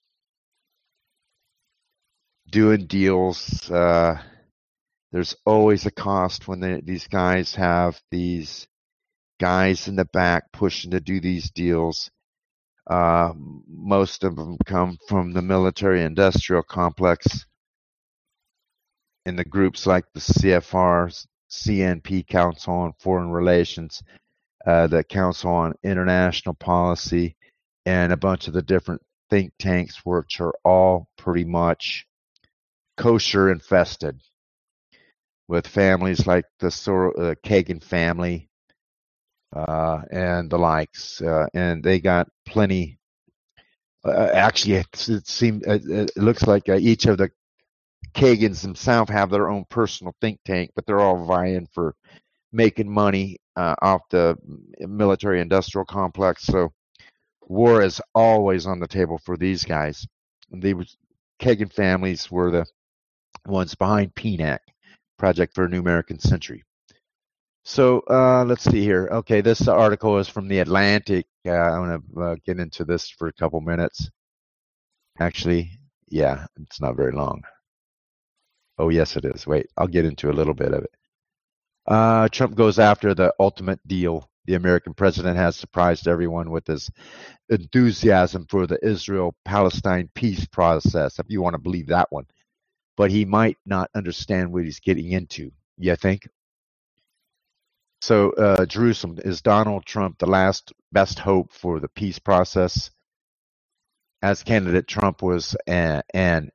doing deals. Uh, there's always a cost when they, these guys have these guys in the back pushing to do these deals. Uh, most of them come from the military-industrial complex in the groups like the C F R, C N P, Council on Foreign Relations, uh, the Council on International Policy, and a bunch of the different think tanks, which are all pretty much kosher infested with families like the Sor- uh, Kagan family uh, and the likes, uh, and they got plenty. Uh, actually, it, it seemed it, it looks like uh, each of the Kagans themselves have their own personal think tank, but they're all vying for making money uh, off the military-industrial complex. So war is always on the table for these guys. The Kagan families were the ones behind P N A C, Project for a New American Century. So uh, let's see here. Okay, this article is from The Atlantic. Uh, I'm going to uh, get into this for a couple minutes. Actually, yeah, it's not very long. Oh, yes, it is. Wait, I'll get into a little bit of it. Uh, Trump goes after the ultimate deal. The American president has surprised everyone with his enthusiasm for the Israel-Palestine peace process, if you want to believe that one. But he might not understand what he's getting into, you think? So, uh, Jerusalem, is Donald Trump the last best hope for the peace process? As candidate, Trump was a, an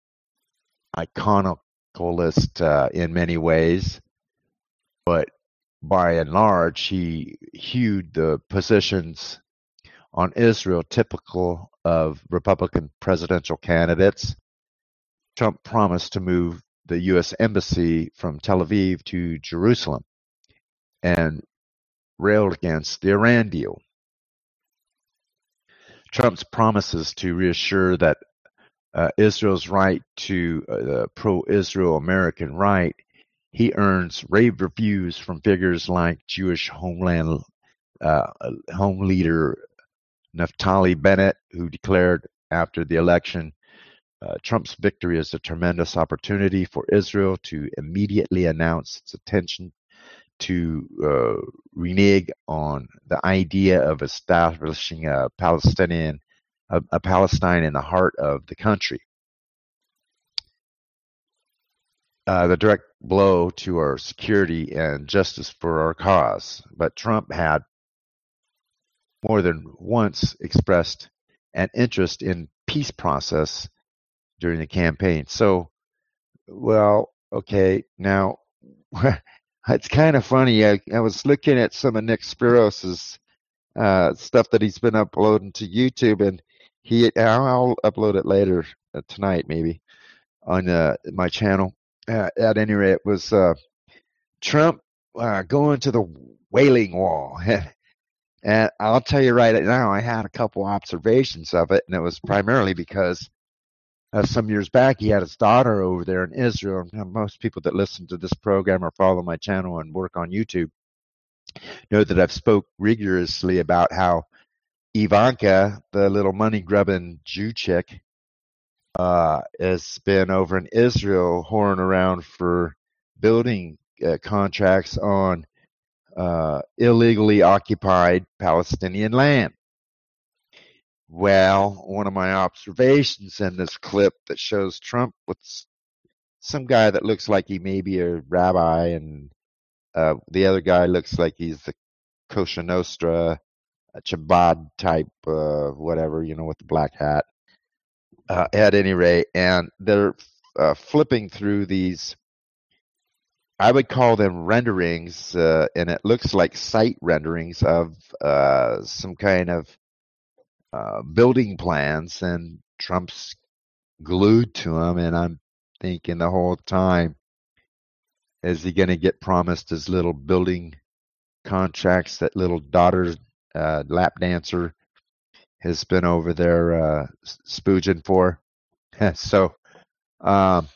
iconoclast uh, in many ways, but by and large, he hewed the positions on Israel typical of Republican presidential candidates. Trump promised to move the U S embassy from Tel Aviv to Jerusalem and railed against the Iran deal. Trump's promises to reassure that uh, Israel's right to uh, the pro-Israel American right, he earns rave reviews from figures like Jewish homeland uh, home leader Naftali Bennett, who declared after the election, uh, Trump's victory is a tremendous opportunity for Israel to immediately announce its intention to uh, renege on the idea of establishing a Palestinian, a, a Palestine in the heart of the country. Uh, the direct blow to our security and justice for our cause. But Trump had more than once expressed an interest in peace process during the campaign. So well, okay, now it's kind of funny. I, I was looking at some of Nick Spiros's uh, stuff that he's been uploading to YouTube, and he I'll, I'll upload it later uh, tonight, maybe on uh, my channel. Uh, at any rate, it was uh, Trump uh, going to the Wailing Wall. And I'll tell you right now, I had a couple observations of it, and it was primarily because uh, some years back he had his daughter over there in Israel. And most people that listen to this program or follow my channel and work on YouTube know that I've spoke rigorously about how Ivanka, the little money-grubbing Jew chick, uh, has been over in Israel whoring around for building uh, contracts on Uh, illegally occupied Palestinian land. Well, one of my observations in this clip that shows Trump with some guy that looks like he may be a rabbi, and uh, the other guy looks like he's the Kosher Nostra, a Chabad type, uh, whatever, you know, with the black hat. Uh, at any rate, and they're uh, flipping through these, I would call them renderings, uh, and it looks like site renderings of uh, some kind of uh, building plans, and Trump's glued to them. And I'm thinking the whole time, is he going to get promised his little building contracts that little daughter, uh, lap dancer, has been over there uh, spooging for? so, um,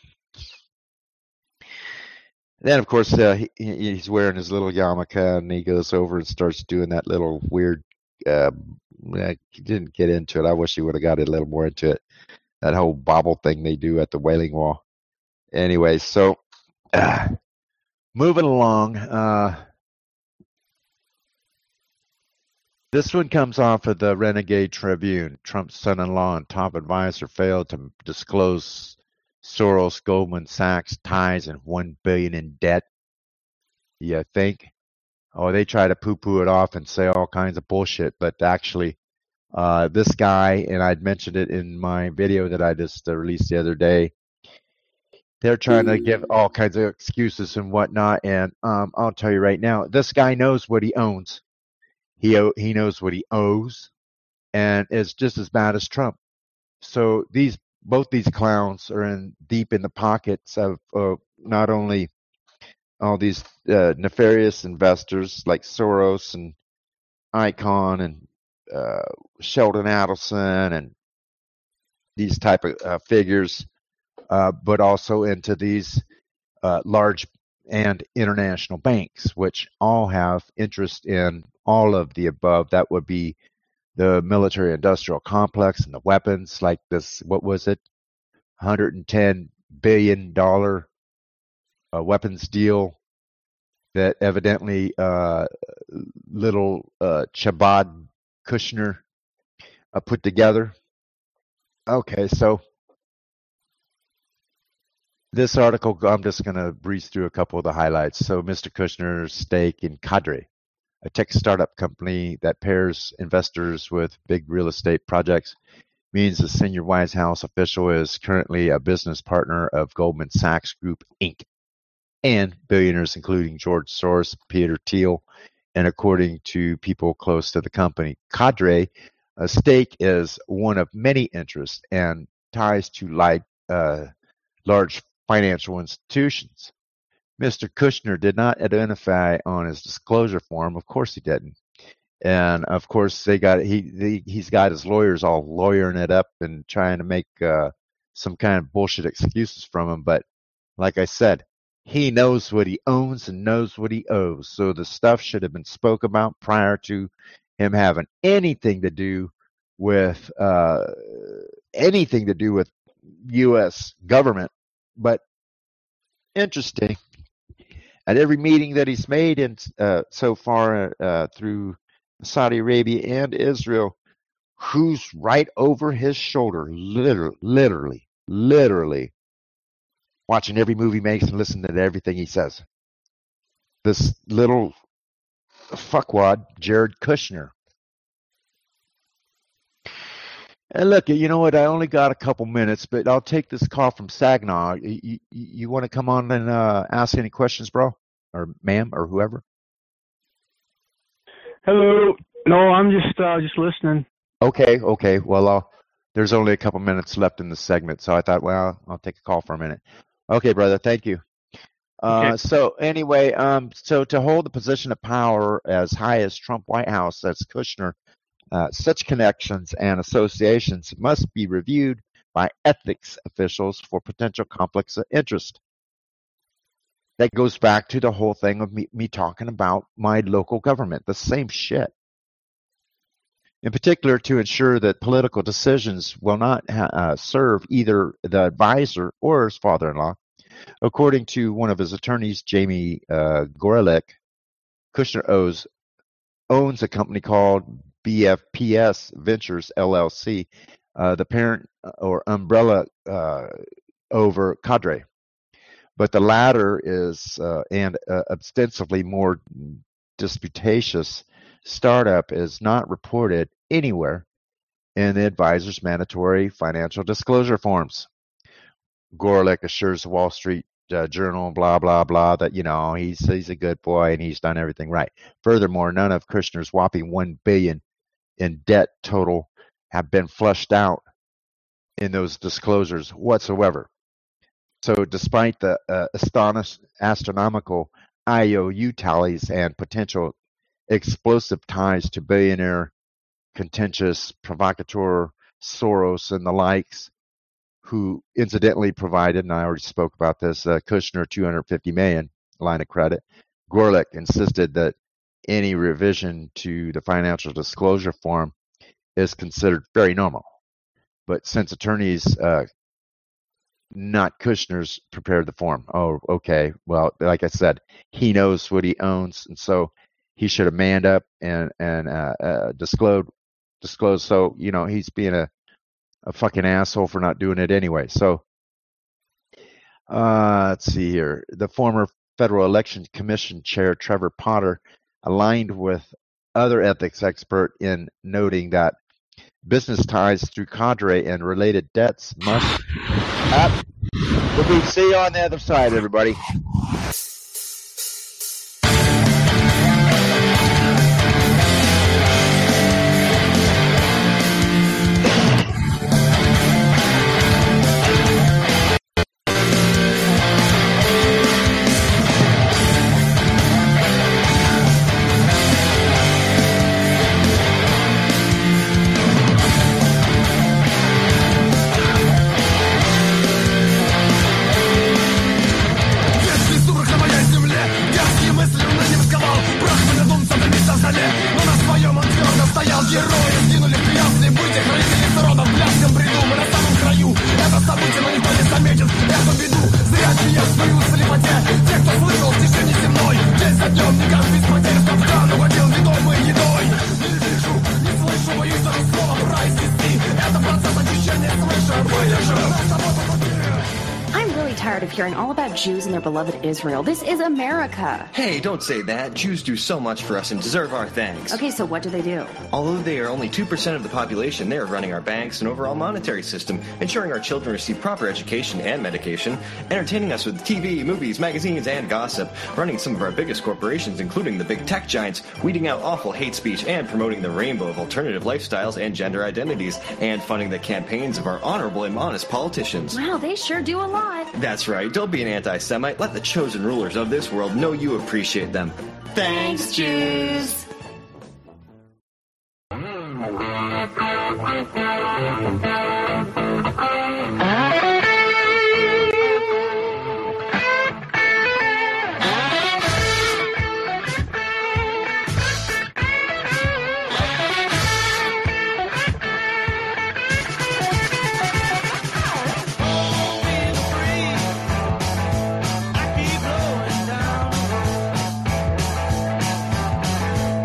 Then, of course, uh, he, he's wearing his little yarmulke, and he goes over and starts doing that little weird. Uh, he didn't get into it. I wish he would have got a little more into it. That whole bobble thing they do at the Wailing Wall. Anyway, so uh, moving along. Uh, this one comes off of the Renegade Tribune. Trump's son-in-law and top advisor failed to disclose Soros, Goldman Sachs ties, and one billion dollars in debt. You think? Oh, they try to poo-poo it off and say all kinds of bullshit, but actually, uh, this guy, and I'd mentioned it in my video that I just uh, released the other day, they're trying to give all kinds of excuses and whatnot, and um, I'll tell you right now, this guy knows what he owns. He he knows what he owes, and it's just as bad as Trump. So these both these clowns are in deep in the pockets of uh, not only all these uh, nefarious investors like Soros and Icahn and uh, Sheldon Adelson and these type of uh, figures, uh, but also into these uh, large and international banks, which all have interest in all of the above. That would be the military industrial complex and the weapons, like this, what was it, one hundred ten billion dollars uh, weapons deal that evidently uh, little uh, Chabad Kushner uh, put together. Okay, so this article, I'm just going to breeze through a couple of the highlights. So Mister Kushner's stake in Cadre, a tech startup company that pairs investors with big real estate projects, means the senior White House official is currently a business partner of Goldman Sachs Group, Incorporated, and billionaires including George Soros, Peter Thiel, and according to people close to the company. Cadre, a stake is one of many interests and ties to like, uh, large financial institutions. Mister Kushner did not identify on his disclosure form. Of course he didn't. And of course they got he, he he's got his lawyers all lawyering it up and trying to make uh, some kind of bullshit excuses from him. But like I said, he knows what he owns and knows what he owes. So the stuff should have been spoke about prior to him having anything to do with uh, anything to do with U S government. But interesting. At every meeting that he's made in uh, so far uh, through Saudi Arabia and Israel, who's right over his shoulder, literally, literally, literally watching every movie he makes and listening to everything he says. This little fuckwad, Jared Kushner. And look, you know what? I only got a couple minutes, but I'll take this call from Saginaw. You, you, you want to come on and uh, ask any questions, bro, or ma'am, or whoever? Hello. No, I'm just uh, just listening. Okay, okay. Well, I'll, there's only a couple minutes left in the segment, so I thought, well, I'll take a call for a minute. Okay, brother. Thank you. Uh, Okay. so anyway, um, so to hold the position of power as high as Trump White House, as Kushner, uh, such connections and associations must be reviewed by ethics officials for potential conflicts of interest. That goes back to the whole thing of me, me talking about my local government, the same shit. In particular, to ensure that political decisions will not ha- uh, serve either the advisor or his father-in-law. According to one of his attorneys, Jamie uh, Gorelick, Kushner owes, owns a company called B F P S Ventures, L L C, uh, the parent or umbrella uh, over Cadre. But the latter is, uh, and uh, ostensibly more disputatious startup, is not reported anywhere in the advisor's mandatory financial disclosure forms. Gorelick assures the Wall Street uh, Journal, blah, blah, blah, that, you know, he's he's a good boy and he's done everything right. Furthermore, none of Kushner's whopping one billion dollars in debt total have been flushed out in those disclosures whatsoever. So despite the uh, astonish, astronomical I O U tallies and potential explosive ties to billionaire, contentious, provocateur Soros and the likes, who incidentally provided, and I already spoke about this, uh, Kushner two hundred fifty million dollars line of credit, Gorelick insisted that any revision to the financial disclosure form is considered very normal. But since attorneys, uh, not Kushner's, prepared the form, oh, okay, well, like I said, he knows what he owns, and so he should have manned up and and uh, uh, disclosed, disclosed. So, you know, he's being a a fucking asshole for not doing it anyway. So, uh, let's see here. The former Federal Election Commission Chair Trevor Potter aligned with other ethics expert in noting that business ties through Cadre and related debts must up. We'll see you on the other side, everybody. Hearing all about Jews and their beloved Israel. This is America. Hey, don't say that. Jews do so much for us and deserve our thanks. Okay, so what do they do? Although they are only two percent of the population, they are running our banks and overall monetary system, ensuring our children receive proper education and medication, entertaining us with T V, movies, magazines, and gossip, running some of our biggest corporations, including the big tech giants, weeding out awful hate speech and promoting the rainbow of alternative lifestyles and gender identities, and funding the campaigns of our honorable and honest politicians. Wow, they sure do a lot. That's right. Don't be an anti-Semite. Let the chosen rulers of this world know you appreciate them. Thanks, Jews.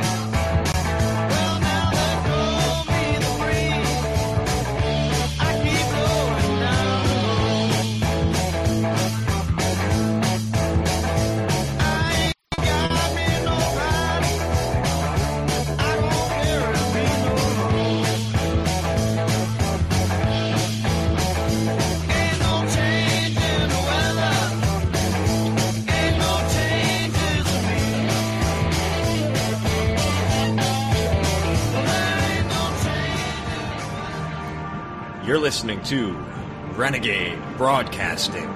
I keep You're listening to Renegade Broadcasting.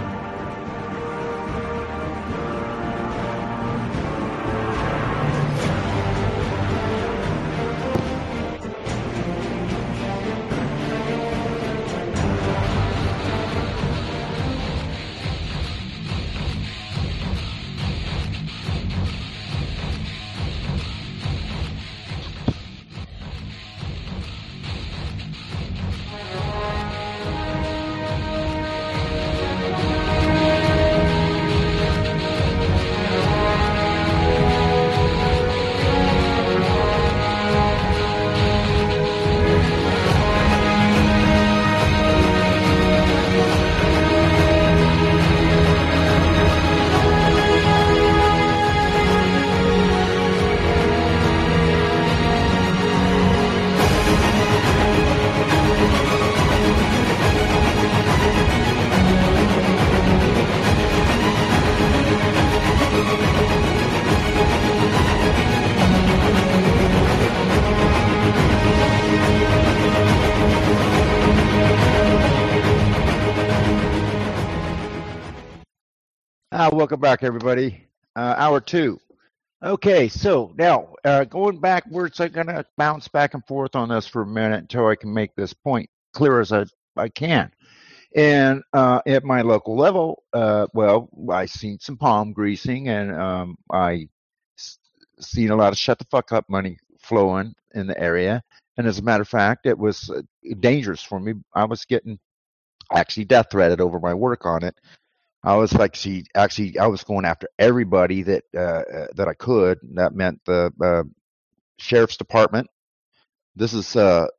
Uh, welcome back, everybody. Uh, hour two. Okay, so now uh, going backwards, I'm going to bounce back and forth on this for a minute until I can make this point clear as I, I can. And uh, at my local level, uh, well, I seen some palm greasing, and um, I s- seen a lot of shut the fuck up money flowing in the area. And as a matter of fact, it was uh, dangerous for me. I was getting actually death threatened over my work on it. I was like, see, actually, I was going after everybody that uh, uh, that I could. That meant the uh, sheriff's department. This is uh,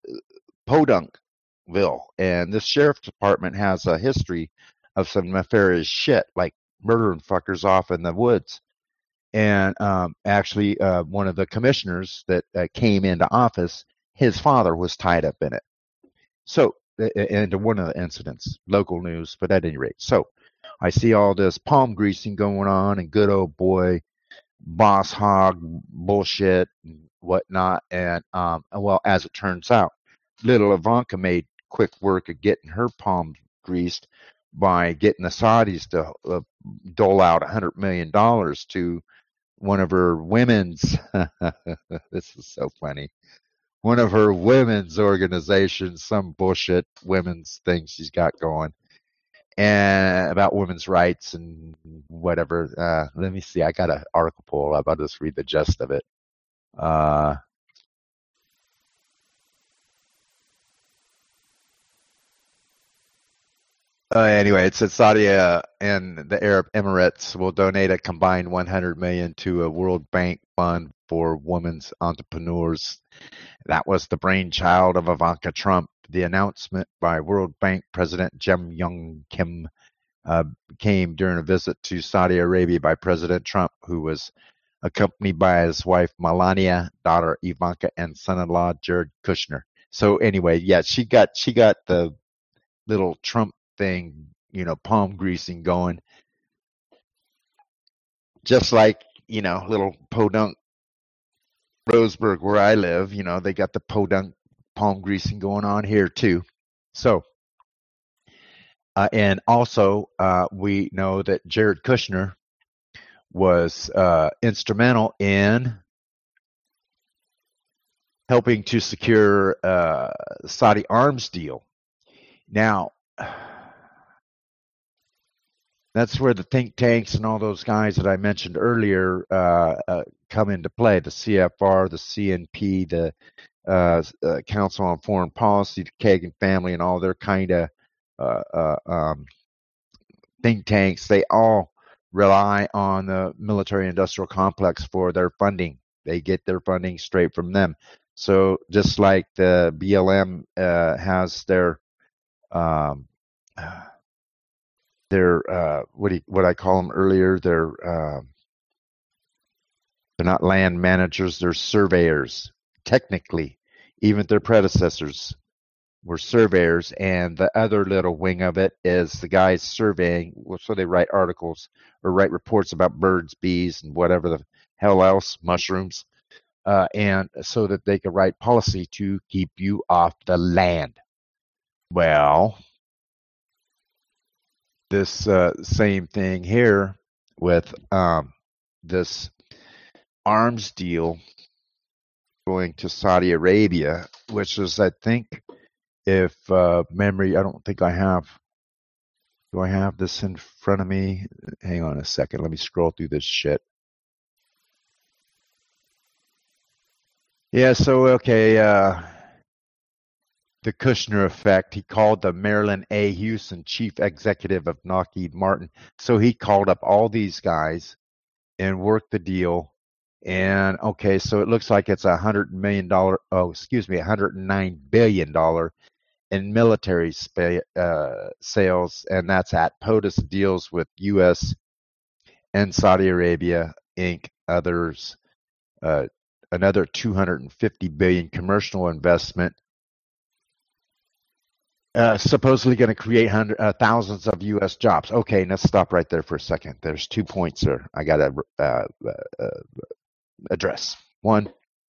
Podunkville, and this sheriff's department has a history of some nefarious shit, like murdering fuckers off in the woods. And um, actually, uh, one of the commissioners that uh, came into office, his father was tied up in it. So, into one of the incidents, local news, but at any rate, so. I see all this palm greasing going on and good old boy boss hog bullshit and whatnot. And, um, well, as it turns out, little Ivanka made quick work of getting her palms greased by getting the Saudis to uh, dole out one hundred million dollars to one of her women's, this is so funny, one of her women's organizations, some bullshit women's thing she's got going. And about women's rights and whatever. Uh, let me see. I got an article pulled up. I'll just read the gist of it. Uh, uh, anyway, it says Saudi uh, and the Arab Emirates will donate a combined one hundred million dollars to a World Bank fund for women's entrepreneurs. That was the brainchild of Ivanka Trump. The announcement by World Bank President Jim Young Kim uh, came during a visit to Saudi Arabia by President Trump, who was accompanied by his wife Melania, daughter Ivanka, and son-in-law Jared Kushner. So anyway, yeah, she got she got the little Trump thing, you know, palm greasing going, just like, you know, little Podunk Roseburg where I live. You know, they got the Podunk palm greasing going on here too. So, uh, and also uh, we know that Jared Kushner was uh, instrumental in helping to secure uh, Saudi arms deal. Now, that's where the think tanks and all those guys that I mentioned earlier uh, uh, come into play. The C F R, the C N P, the Uh, uh, Council on Foreign Policy, the Kagan family, and all their kind of uh, uh, um, think tanks, they all rely on the military-industrial complex for their funding. They get their funding straight from them. So just like the B L M uh, has their um, their uh, what do you, what I call them earlier, their uh, they're not land managers, they're surveyors. Technically, even their predecessors were surveyors, and the other little wing of it is the guys surveying, so they write articles or write reports about birds, bees, and whatever the hell else, mushrooms, uh, and so that they can write policy to keep you off the land. Well, this uh, same thing here with um, this arms deal going to Saudi Arabia, which is, I think, if uh, memory, I don't think I have. Do I have this in front of me? Hang on a second. Let me scroll through this shit. Yeah, so, okay, uh, the Kushner effect. He called the Marilyn A. Houston, chief executive of Lockheed Martin. So he called up all these guys and worked the deal. And, okay, so it looks like it's a one hundred million dollars, oh, excuse me, one hundred nine billion dollars in military spa- uh, sales, and that's at POTUS deals with U S and Saudi Arabia, Incorporated, others, uh, another two hundred fifty billion dollars commercial investment, uh, supposedly going to create hundred, uh, thousands of U S jobs. Okay, let's stop right there for a second. There's two points there I got to uh, uh, address. One,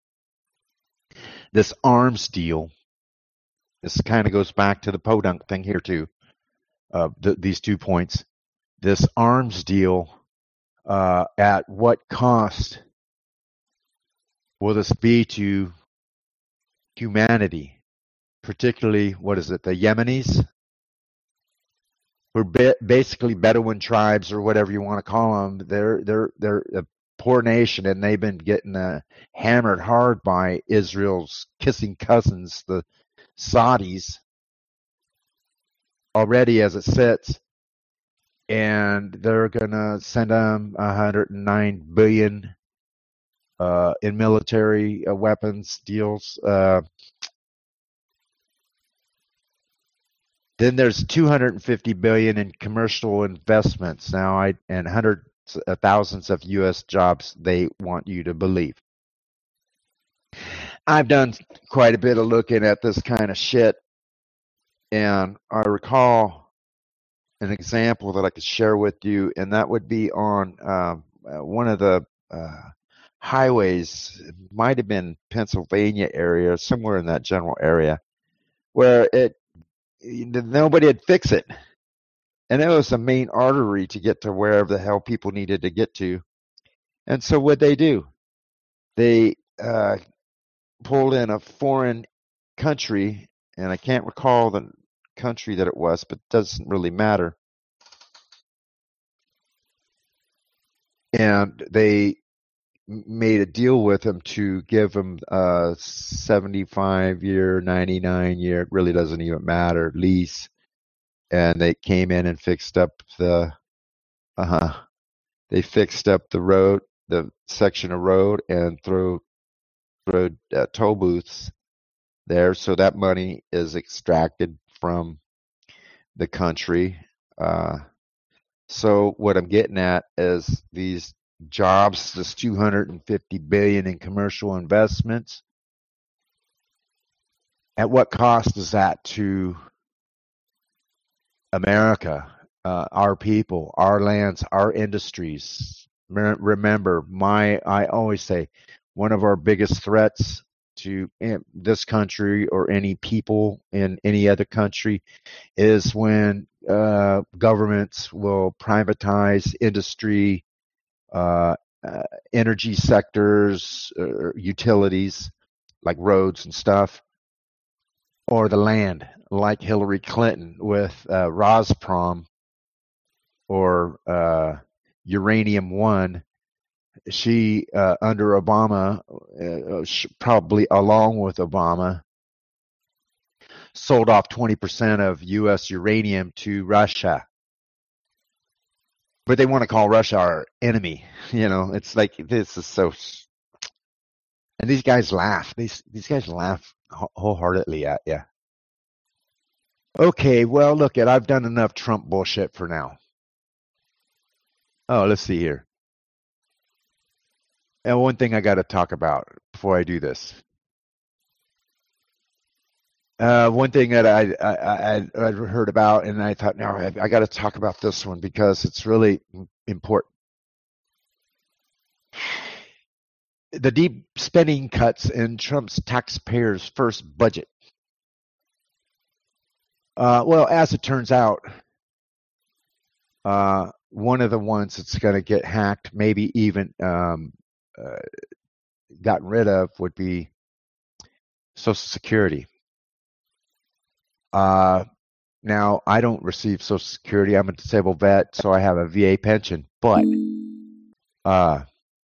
this arms deal. This kind of goes back to the podunk thing here too. Uh, th- these two points. This arms deal, uh, at what cost will this be to humanity? Particularly, what is it, the Yemenis? We're ba- basically Bedouin tribes, or whatever you want to call them. They're they're they're a poor nation, and they've been getting uh, hammered hard by Israel's kissing cousins, the Saudis, already as it sits, and they're gonna send them one hundred nine billion uh, in military uh, weapons deals. Uh, then there's two hundred fifty billion in commercial investments now, I, and hundreds of thousands of U S jobs. They want you to believe. I've done quite a bit of looking at this kind of shit, and I recall an example that I could share with you, and that would be on um, uh, one of the uh, highways. It might have been Pennsylvania area, somewhere in that general area, where it nobody had fixed it, and it was a main artery to get to wherever the hell people needed to get to. And so what they do, they uh, pulled in a foreign country, and I can't recall the country that it was, but it doesn't really matter. And they made a deal with him to give him a seventy-five year, ninety-nine year, it really doesn't even matter, lease. And they came in and fixed up the, uh-huh, they fixed up the road, the section of road, and threw, threw uh, toll booths there. So that money is extracted from the country. Uh, so what I'm getting at is these jobs, this two hundred fifty billion dollars in commercial investments. At what cost is that to America, uh, our people, our lands, our industries? Remember, my I always say one of our biggest threats to this country or any people in any other country is when uh, governments will privatize industry, uh, uh, energy sectors, uh, utilities like roads and stuff, or the land, like Hillary Clinton with uh, Rosprom or uh, Uranium One. She, uh, under Obama, uh, probably along with Obama, sold off twenty percent of U S uranium to Russia. But they want to call Russia our enemy. You know, it's like, this is so... And these guys laugh. These, these guys laugh wholeheartedly at you. Okay, well, look, at I've done enough Trump bullshit for now. Oh, let's see here. And one thing I got to talk about before I do this. Uh, one thing that I, I, I, I heard about, and I thought, no, I, I got to talk about this one because it's really important. The deep spending cuts in Trump's taxpayers' first budget. Uh, well, as it turns out, uh, one of the ones that's going to get hacked, maybe even um, uh, gotten rid of, would be Social Security. Uh, now, I don't receive Social Security. I'm a disabled vet, so I have a V A pension. But uh,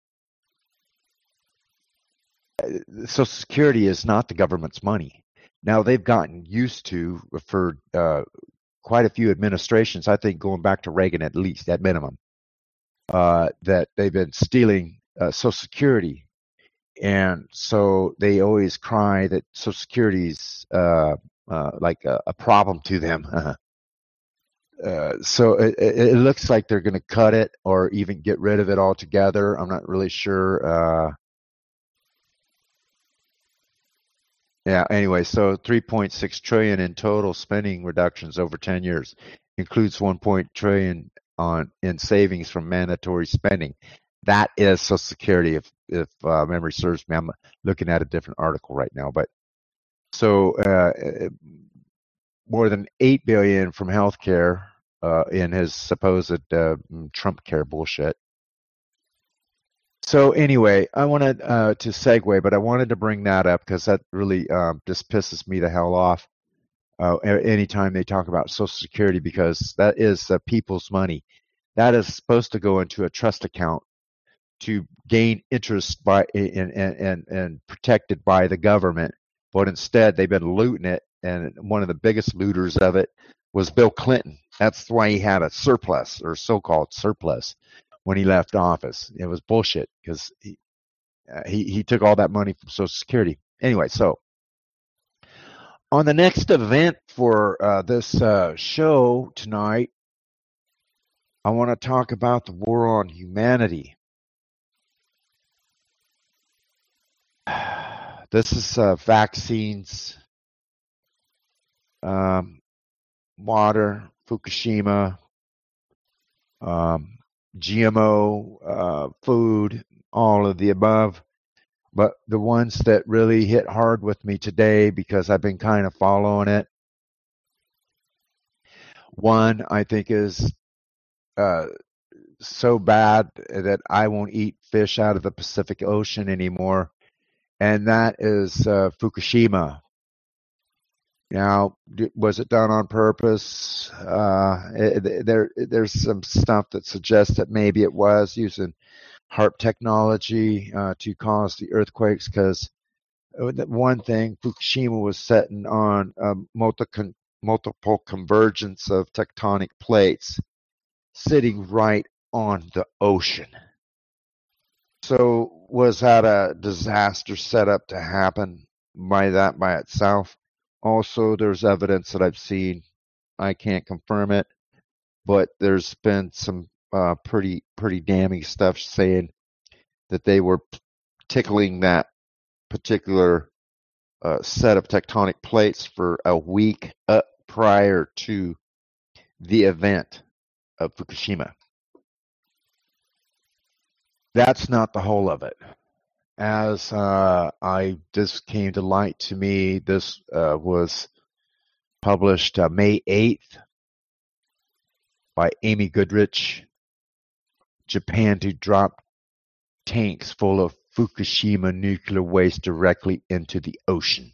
Social Security is not the government's money. Now, they've gotten used to, for uh, quite a few administrations, I think going back to Reagan at least, at minimum, uh, that they've been stealing uh, Social Security. And so they always cry that Social Security's uh, uh, like a, a problem to them. uh, so it, it looks like they're going to cut it or even get rid of it altogether. I'm not really sure. Uh, yeah, anyway, so three point six trillion dollars in total spending reductions over ten years, includes one point trillion on in savings from mandatory spending. That is Social Security, if if uh, memory serves me. I'm looking at a different article right now, but so uh, more than eight billion dollars from healthcare uh, in his supposed uh, Trump care bullshit. So anyway, I wanted uh, to segue, but I wanted to bring that up because that really um, just pisses me the hell off uh, anytime they talk about Social Security, because that is uh, people's money. That is supposed to go into a trust account to gain interest by and, and, and, and protected by the government. But instead, they've been looting it, and one of the biggest looters of it was Bill Clinton. That's why he had a surplus, or so-called surplus, when he left office. It was bullshit, because he, uh, he he took all that money from Social Security. Anyway, so on the next event for uh, this uh, show tonight, I want to talk about the war on humanity. This is uh, vaccines, um, water, Fukushima, um, G M O uh, food, all of the above. But the ones that really hit hard with me today, because I've been kind of following it, one I think is uh, so bad that I won't eat fish out of the Pacific Ocean anymore, and that is uh, Fukushima. Now, was it done on purpose? Uh, it, there, there's some stuff that suggests that maybe it was using HAARP technology uh, to cause the earthquakes, because one thing, Fukushima was setting on um, multi- multiple convergence of tectonic plates sitting right on the ocean. So was that a disaster set up to happen by that by itself? Also, there's evidence that I've seen, I can't confirm it, but there's been some uh, pretty pretty damning stuff saying that they were tickling that particular uh, set of tectonic plates for a week up prior to the event of Fukushima. That's not the whole of it. As uh, I this came to light to me, this uh, was published uh, May eighth by Amy Goodrich. Japan to drop tanks full of Fukushima nuclear waste directly into the ocean.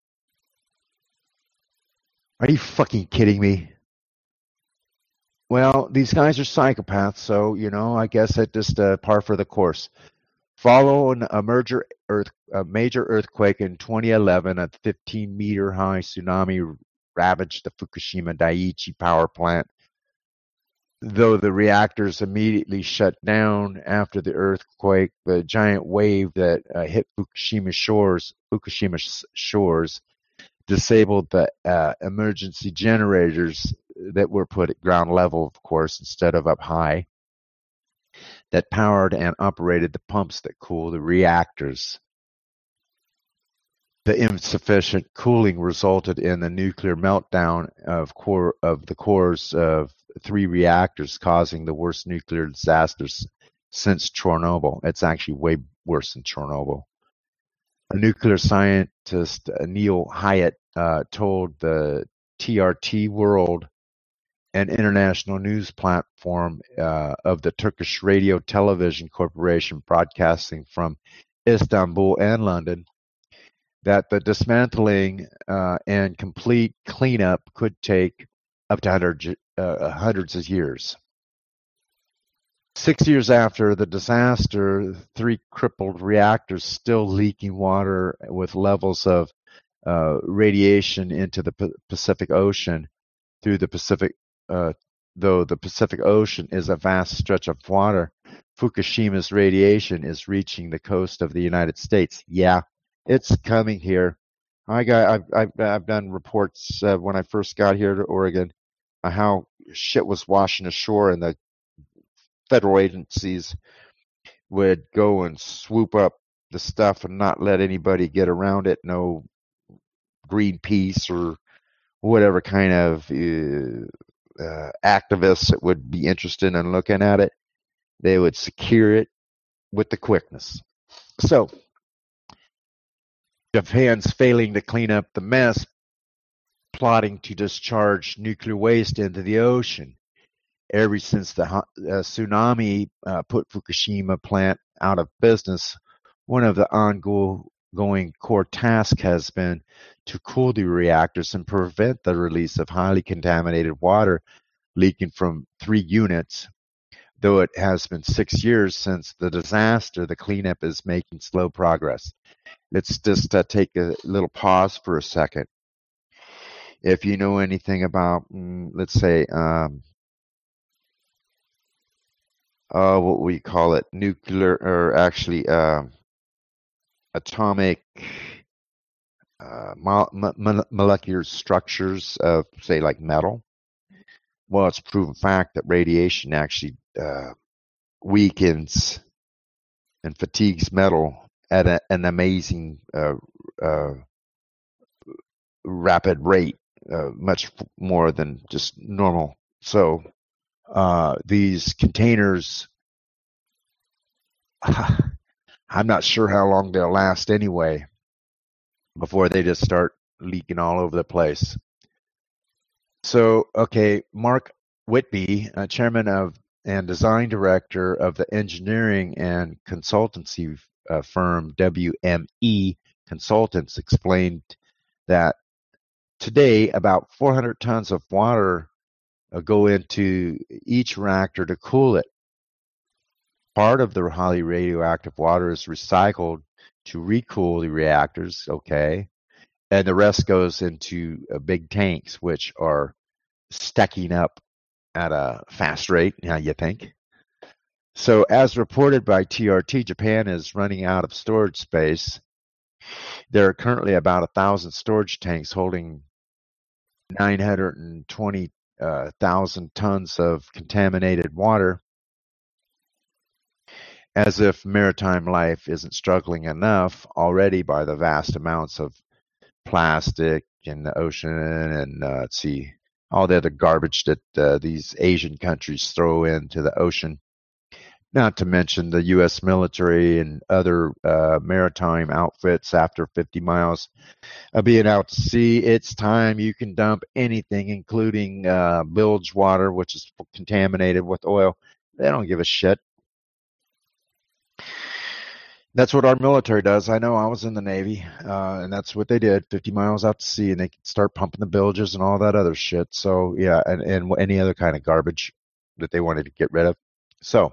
Are you fucking kidding me? Well, these guys are psychopaths, so, you know, I guess it's just uh, par for the course. Following a major, earth, a major earthquake in twenty eleven, a fifteen meter high tsunami ravaged the Fukushima Daiichi power plant. Though the reactors immediately shut down after the earthquake, the giant wave that uh, hit Fukushima shores, Fukushima shores, disabled the uh, emergency generators that were put at ground level, of course, instead of up high, that powered and operated the pumps that cool the reactors. The insufficient cooling resulted in the nuclear meltdown of core of the cores of three reactors, causing the worst nuclear disasters since Chernobyl. It's actually way worse than Chernobyl. A nuclear scientist, uh, Neil Hyatt, uh, told the T R T World, an international news platform uh, of the Turkish Radio Television Corporation, broadcasting from Istanbul and London, that the dismantling uh, and complete cleanup could take up to hundred, uh, hundreds of years. Six years after the disaster, three crippled reactors still leaking water with levels of uh, radiation into the P- Pacific Ocean through the Pacific, uh, though the Pacific Ocean is a vast stretch of water, Fukushima's radiation is reaching the coast of the United States. Yeah, it's coming here. I got, I've, I've, I've done reports uh, when I first got here to Oregon, uh, how shit was washing ashore, and the federal agencies would go and swoop up the stuff and not let anybody get around it. No Greenpeace or whatever kind of uh, uh, activists that would be interested in looking at it. They would secure it with the quickness. So Japan's failing to clean up the mess, plotting to discharge nuclear waste into the ocean. Ever since the uh, tsunami uh, put Fukushima plant out of business, one of the ongoing core tasks has been to cool the reactors and prevent the release of highly contaminated water leaking from three units. Though it has been six years since the disaster, the cleanup is making slow progress. Let's just uh, take a little pause for a second. If you know anything about, mm, let's say, um, uh, what we call it, nuclear, or actually uh, atomic uh, mo- mo- molecular structures of, say, like metal. Well, it's proven fact that radiation actually uh, weakens and fatigues metal at a, an amazing uh, uh, rapid rate, uh, much more than just normal. So uh, these containers, I'm not sure how long they'll last anyway before they just start leaking all over the place. So, okay, Mark Whitby, uh, chairman of and design director of the engineering and consultancy uh, firm W M E Consultants, explained that today about four hundred tons of water uh, go into each reactor to cool it. Part of the highly radioactive water is recycled to recool the reactors, okay, and the rest goes into uh, big tanks, which are stacking up at a fast rate, how you think. So as reported by T R T, Japan is running out of storage space. There are currently about a thousand storage tanks holding nine hundred twenty thousand tons of contaminated water. As if maritime life isn't struggling enough already by the vast amounts of plastic in the ocean and, uh, let's see, all the other garbage that uh, these Asian countries throw into the ocean. Not to mention the U S military and other uh, maritime outfits after fifty miles of being out to sea. It's time you can dump anything, including uh, bilge water, which is contaminated with oil. They don't give a shit. That's what our military does. I know I was in the Navy, uh, and that's what they did, fifty miles out to sea, and they could start pumping the bilges and all that other shit. So, yeah, and, and any other kind of garbage that they wanted to get rid of. So,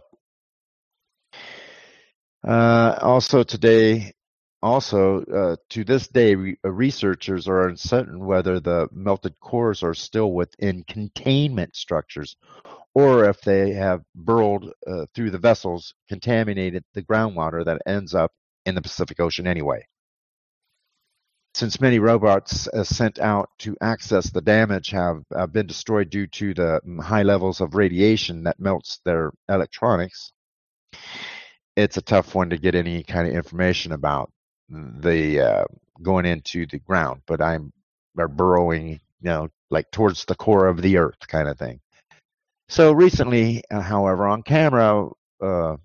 uh, also today, also, uh, to this day, re- researchers are uncertain whether the melted cores are still within containment structures or if they have burrowed uh, through the vessels, contaminated the groundwater that ends up in the Pacific Ocean anyway. Since many robots uh, sent out to access the damage have uh, been destroyed due to the high levels of radiation that melts their electronics, it's a tough one to get any kind of information about the uh, going into the ground. But I'm are burrowing, you know, like towards the core of the earth kind of thing. So recently, uh, however, on camera, uh,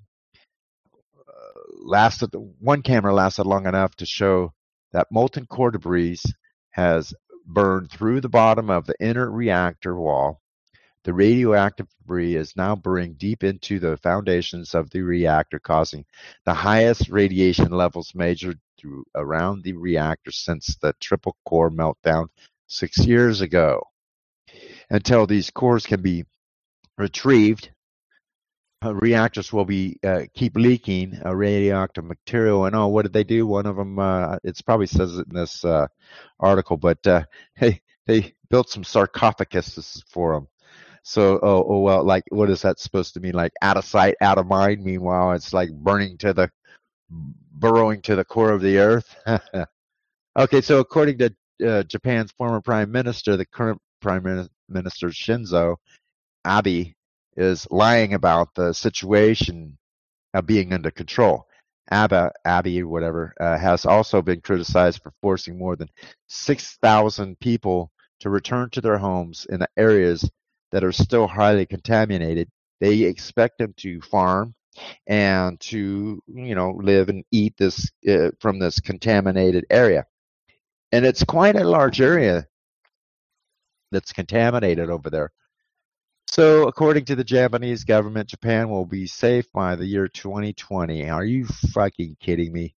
lasted one camera lasted long enough to show that molten core debris has burned through the bottom of the inner reactor wall. The radioactive debris is now burrowing deep into the foundations of the reactor, causing the highest radiation levels measured through around the reactor since the triple core meltdown six years ago. Until these cores can be retrieved, uh, reactors will be uh, keep leaking uh, radioactive material. And oh, what did they do? One of them, uh, it's probably says it in this uh, article, but uh, hey, they built some sarcophaguses for them. So, oh, oh, well, like, what is that supposed to mean? Like, out of sight, out of mind. Meanwhile, it's like burning to the, burrowing to the core of the earth. Okay, so according to uh, Japan's former prime minister, the current prime minister Shinzo Abe is lying about the situation uh, being under control. Abe, Abe, whatever, uh, has also been criticized for forcing more than six thousand people to return to their homes in the areas that are still highly contaminated. They expect them to farm and to, you know, live and eat this uh, from this contaminated area. And it's quite a large area that's contaminated over there. So according to the Japanese government, Japan will be safe by the year twenty twenty. Are you fucking kidding me?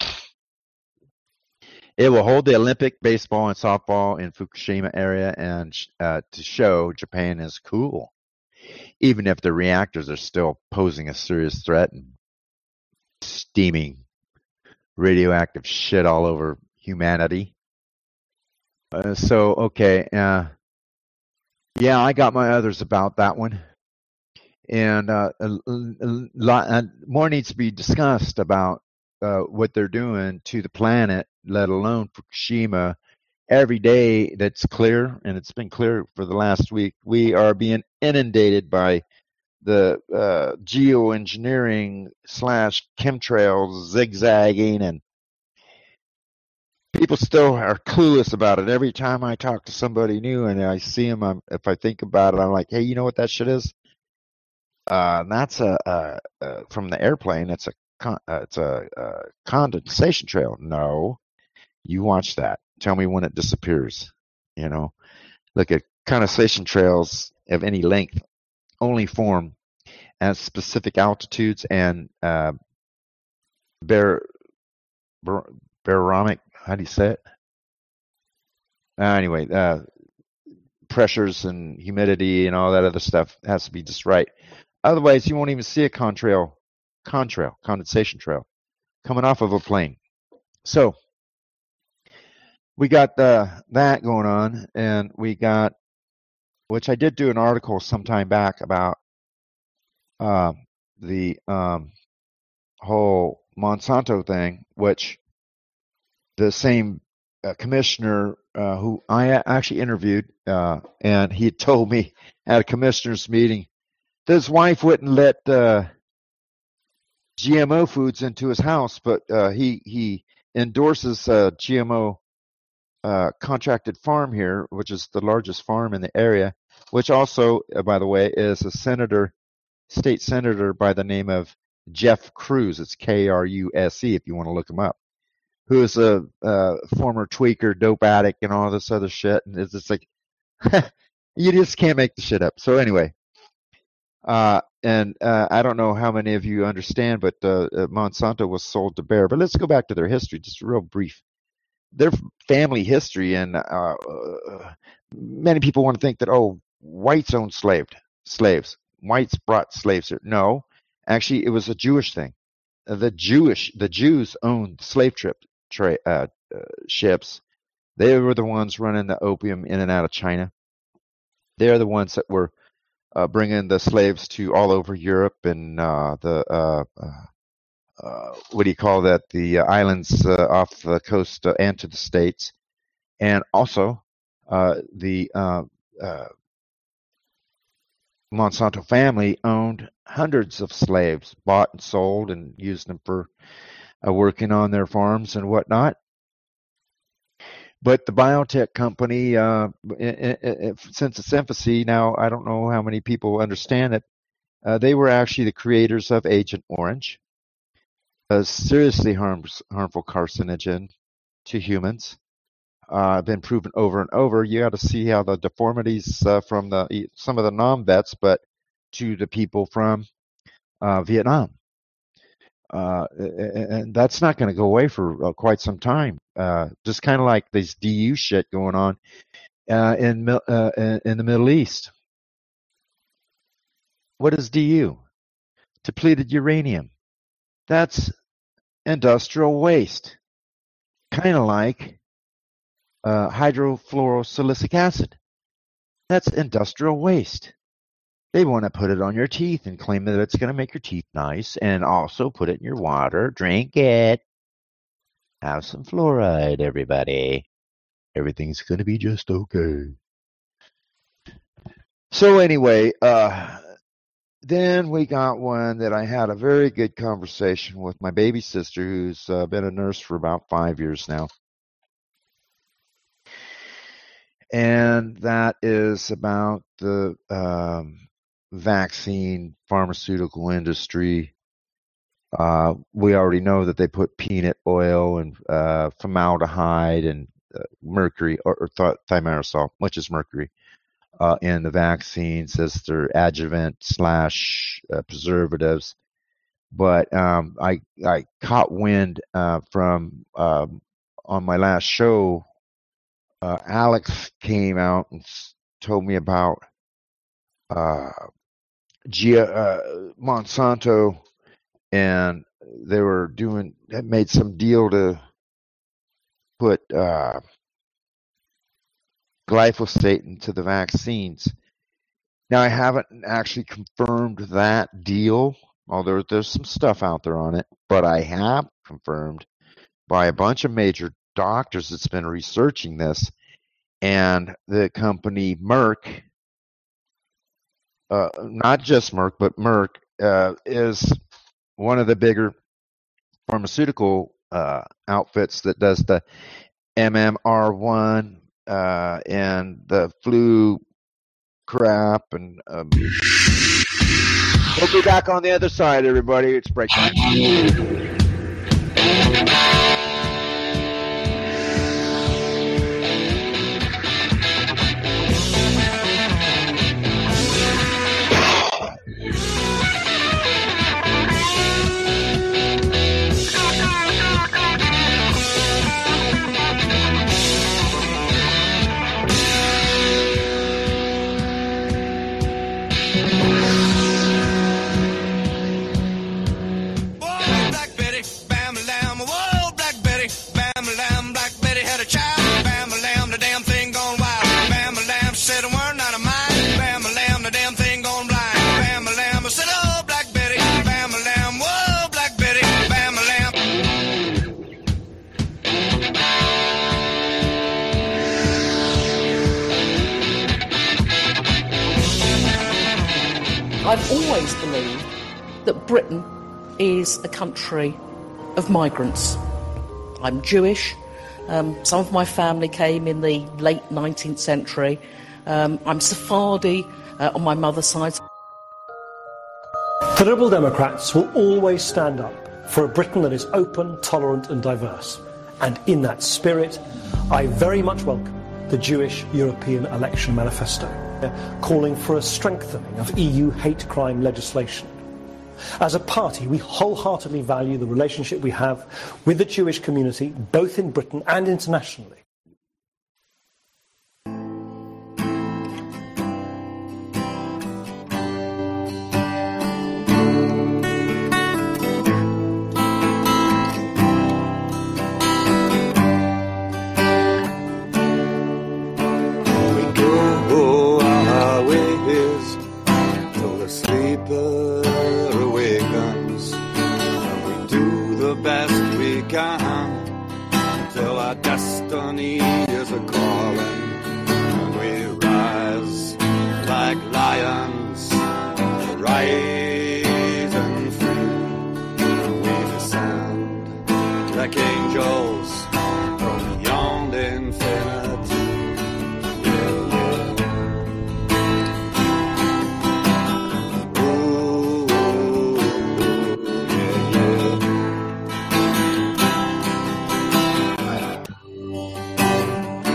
It will hold the Olympic baseball and softball in Fukushima area and uh, to show Japan is cool, even if the reactors are still posing a serious threat and steaming radioactive shit all over humanity. Uh, so, okay, uh, yeah, I got my others about that one. And uh, a, a lot uh, more needs to be discussed about uh, what they're doing to the planet, let alone Fukushima. Every day that's clear, and it's been clear for the last week, we are being inundated by the uh, geoengineering slash chemtrails zigzagging, and people still are clueless about it. Every time I talk to somebody new and I see them, I'm, if I think about it, I'm like, hey, you know what that shit is? Uh, that's a, a, a from the airplane. It's a con, uh, it's a, a condensation trail. No, you watch that. Tell me when it disappears. You know, look at condensation trails of any length only form at specific altitudes and uh, bar, bar, barometric. How do you say it? Uh, anyway, uh, pressures and humidity and all that other stuff has to be just right. Otherwise, you won't even see a contrail, contrail, condensation trail coming off of a plane. So we got uh, that going on, and we got, which I did do an article some time back about uh, the um, whole Monsanto thing, which the same uh, commissioner uh, who I actually interviewed, uh, and he had told me at a commissioner's meeting that his wife wouldn't let uh, G M O foods into his house, but uh, he he endorses a G M O uh, contracted farm here, which is the largest farm in the area, which also, uh, by the way, is a senator, state senator by the name of Jeff Cruz. It's K R U S E if you want to look him up. Who is a uh, former tweaker, dope addict, and all this other shit. And it's just like, you just can't make the shit up. So anyway, uh, and uh, I don't know how many of you understand, but uh, Monsanto was sold to Bayer. But let's go back to their history, just real brief. Their family history, and uh, uh, many people want to think that, oh, whites owned slaved, slaves. Whites brought slaves here. No, actually, it was a Jewish thing. The Jewish, the Jews owned slave trip tra- uh, uh, ships. They were the ones running the opium in and out of China. They're the ones that were uh, bringing the slaves to all over Europe and uh, the uh, uh, uh, what do you call that? The uh, islands uh, off the coast uh, and to the States, and also uh, the uh, uh, Monsanto family owned hundreds of slaves, bought and sold, and used them for uh, working on their farms and whatnot. But the biotech company, uh, it, it, it, since its infancy, now I don't know how many people understand it, uh, they were actually the creators of Agent Orange, a seriously harms, harmful carcinogen to humans. uh, been proven over and over. You got to see how the deformities uh, from the some of the non-vets, but to the people from uh, Vietnam. Uh, and that's not going to go away for uh, quite some time. Uh, just kind of like this D U shit going on uh, in uh, in the Middle East. What is D U? Depleted uranium. That's industrial waste. Kind of like uh, hydrofluorosilicic acid. That's industrial waste. They want to put it on your teeth and claim that it's going to make your teeth nice, and also put it in your water. Drink it. Have some fluoride, everybody. Everything's going to be just okay. So anyway, uh, then we got one that I had a very good conversation with my baby sister, who's uh, been a nurse for about five years now. And that is about the um, vaccine pharmaceutical industry. Uh, we already know that they put peanut oil and uh, formaldehyde and uh, mercury, or, or th- thimerosal, which is mercury, uh, in the vaccines as their adjuvant slash uh, preservatives. But um, I I caught wind uh, from um, on my last show. Uh, Alex came out and told me about uh, Gia, uh, Monsanto, and they were doing, had made some deal to put uh, glyphosate into the vaccines. Now, I haven't actually confirmed that deal, although there's some stuff out there on it, but I have confirmed by a bunch of major doctors that's been researching this, and the company Merck, uh, not just Merck, but Merck uh, is one of the bigger pharmaceutical uh, outfits that does the M M R one uh, and the flu crap. And um, we'll be back on the other side, everybody. It's break time. I've always believed that Britain is a country of migrants. I'm Jewish. Um, some of my family came in the late nineteenth century. Um, I'm Sephardi uh, on my mother's side. The Liberal Democrats will always stand up for a Britain that is open, tolerant and diverse. And in that spirit, I very much welcome the Jewish European Election Manifesto, calling for a strengthening of E U hate crime legislation. As a party, we wholeheartedly value the relationship we have with the Jewish community, both in Britain and internationally. Destiny is a calling, and we rise like lions, rising free, and we descend like angels from beyond infinity. Yeah, yeah. Ooh, yeah, yeah.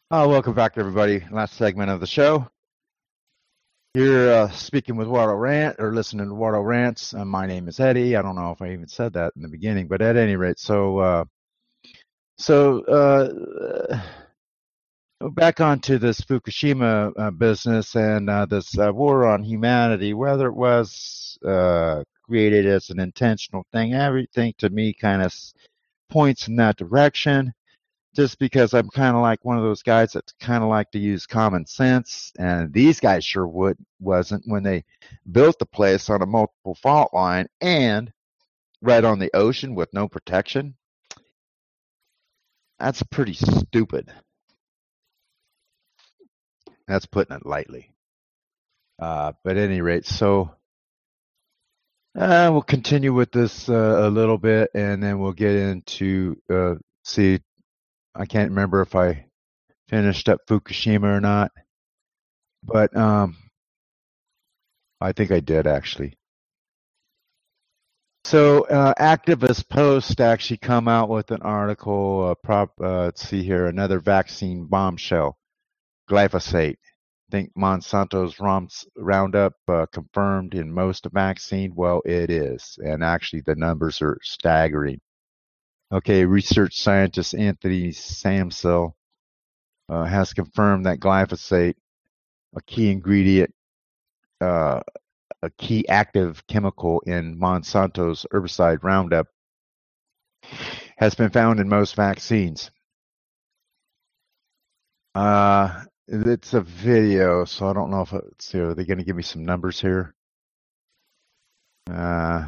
Uh, welcome back, everybody. Last segment of the show. You're uh, speaking with Waldo Rant, or listening to Waldo Rants. Uh, my name is Eddie. I don't know if I even said that in the beginning, but at any rate, so uh, so uh, back onto this Fukushima uh, business and uh, this uh, war on humanity, whether it was uh, created as an intentional thing, everything to me kind of points in that direction. Just because I'm kind of like one of those guys that kind of like to use common sense, and these guys sure would wasn't when they built the place on a multiple fault line and right on the ocean with no protection. That's pretty stupid. That's putting it lightly. Uh, but at any rate, so uh, we'll continue with this uh, a little bit, and then we'll get into uh, see. I can't remember if I finished up Fukushima or not, but um, I think I did actually. So uh, Activist Post actually come out with an article. Uh, prop, uh, let's see here, another vaccine bombshell, glyphosate. I think Monsanto's Roundup uh, confirmed in most vaccine. Well, it is, and actually the numbers are staggering. Okay, research scientist Anthony Samsel uh, has confirmed that glyphosate, a key ingredient, uh, a key active chemical in Monsanto's herbicide Roundup, has been found in most vaccines. Uh, it's a video, so I don't know if it's here. Are they going to give me some numbers here? Uh,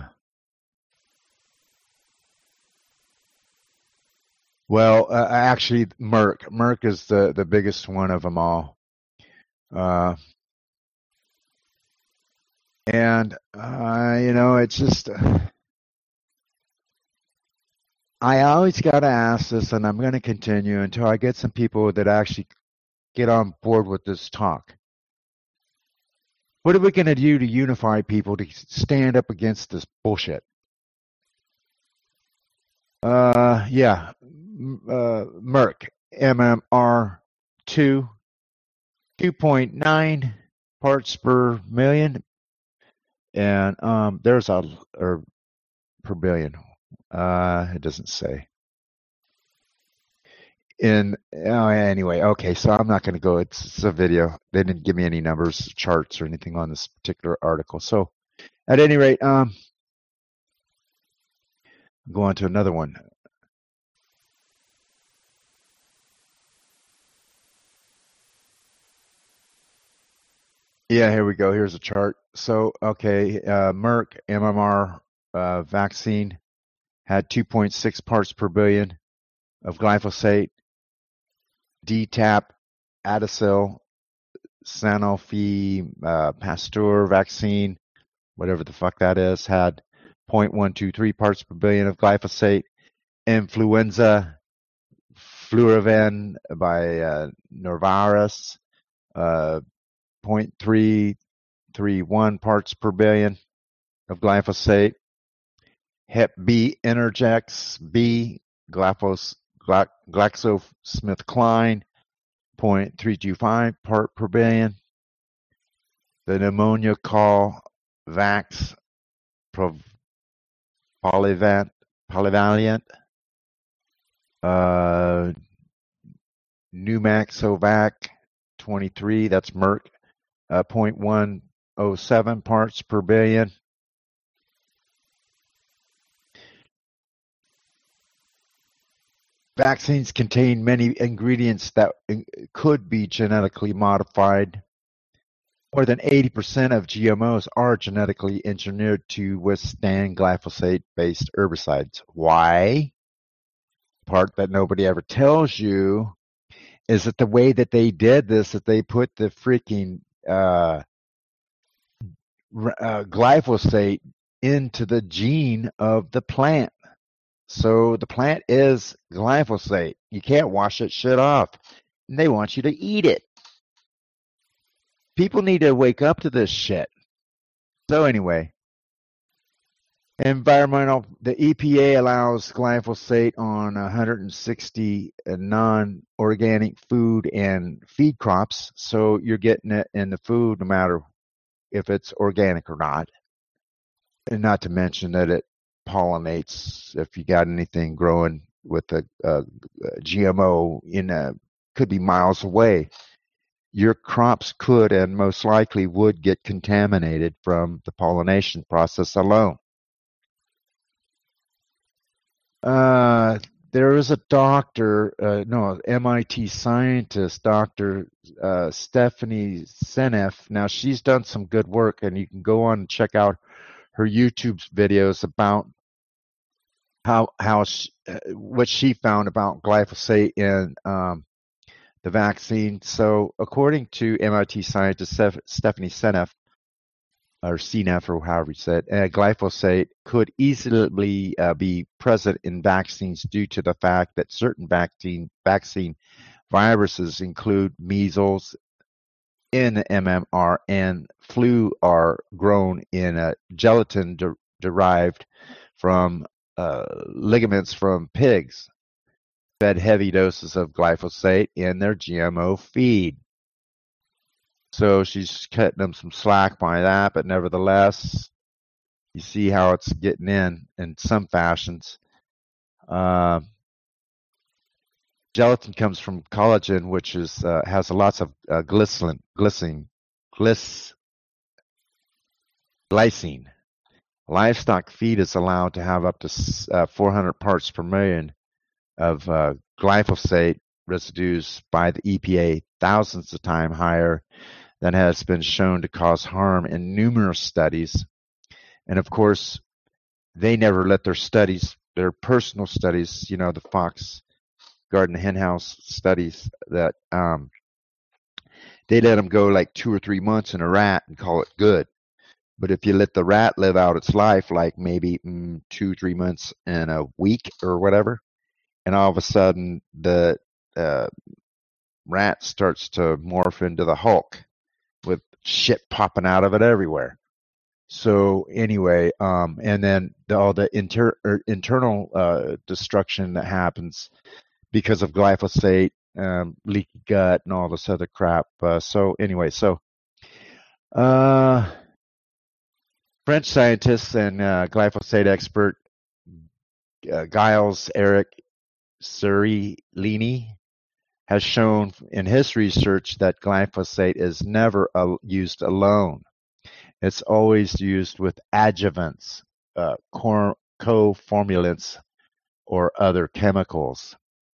Well, uh, actually, Merck. Merck is the, the biggest one of them all. Uh, and, uh, you know, it's just, uh, I always got to ask this, and I'm going to continue until I get some people that actually get on board with this talk. What are we going to do to unify people to stand up against this bullshit? Uh, yeah. Uh, Merck, M M R two, two point nine parts per million, and um, there's a or per billion. Uh, it doesn't say. In oh, anyway, okay. So I'm not going to go. It's, it's a video. They didn't give me any numbers, charts, or anything on this particular article. So, at any rate, um, go on to another one. Yeah, here we go. Here's a chart. So, okay, uh, Merck M M R uh, vaccine had two point six parts per billion of glyphosate. D TAP, Adacel, Sanofi uh, Pasteur vaccine, whatever the fuck that is, had zero point one two three parts per billion of glyphosate. Influenza, Fluarivan by uh, Novartis, uh, zero point three three one parts per billion of glyphosate. Hep B, Intergex B, Glaphos, Gla- GlaxoSmithKline, zero point three two five part per billion. The pneumonia call Vax, Prov- Polyvant, Polyvaliant, uh, Numaxovac twenty-three, that's Merck, uh, zero point one oh seven parts per billion. Vaccines contain many ingredients that could be genetically modified. More than eighty percent of G M Os are genetically engineered to withstand glyphosate-based herbicides. Why? The part that nobody ever tells you is that the way that they did this, that they put the freaking uh, uh, glyphosate into the gene of the plant. So the plant is glyphosate. You can't wash that shit off. And they want you to eat it. People need to wake up to this shit. So anyway, Environmental, the E P A allows glyphosate on one hundred sixty non-organic food and feed crops, so you're getting it in the food no matter if it's organic or not. And not to mention that it pollinates if you got anything growing with a, a, a G M O in a, could be miles away. Your crops could and most likely would get contaminated from the pollination process alone. Uh, there is a doctor, uh, no, M I T scientist, Doctor Uh, Stephanie Seneff. Now, she's done some good work, and you can go on and check out her YouTube videos about how how she, uh, what she found about glyphosate in um, the vaccine. So, according to M I T scientist Steph- Stephanie Seneff, or C N F, or however you say it, uh, glyphosate could easily uh, be present in vaccines due to the fact that certain vaccine vaccine viruses include measles, N M M R, and flu are grown in a gelatin de- derived from uh, ligaments from pigs fed heavy doses of glyphosate in their G M O feed. So she's cutting them some slack by that, but nevertheless, you see how it's getting in in some fashions. Uh, gelatin comes from collagen, which is uh, has lots of uh, glycerin, glycine, glyc, glycine. Livestock feed is allowed to have up to uh, four hundred parts per million of uh, glyphosate residues by the E P A, thousands of times higher than has been shown to cause harm in numerous studies. And of course, they never let their studies, their personal studies, you know, the Fox Garden Henhouse studies, that um, they let them go like two or three months in a rat and call it good. But if you let the rat live out its life, like maybe mm, two, three months in a week or whatever, and all of a sudden the uh, rat starts to morph into the Hulk with shit popping out of it everywhere. So anyway, um, and then the, all the inter, er, internal uh, destruction that happens because of glyphosate, um, leaky gut, and all this other crap. Uh, so anyway, so uh, French scientists and uh, glyphosate expert uh, Gilles Eric Cerilini has shown in his research that glyphosate is never uh, used alone. It's always used with adjuvants, uh, co-formulants, or other chemicals.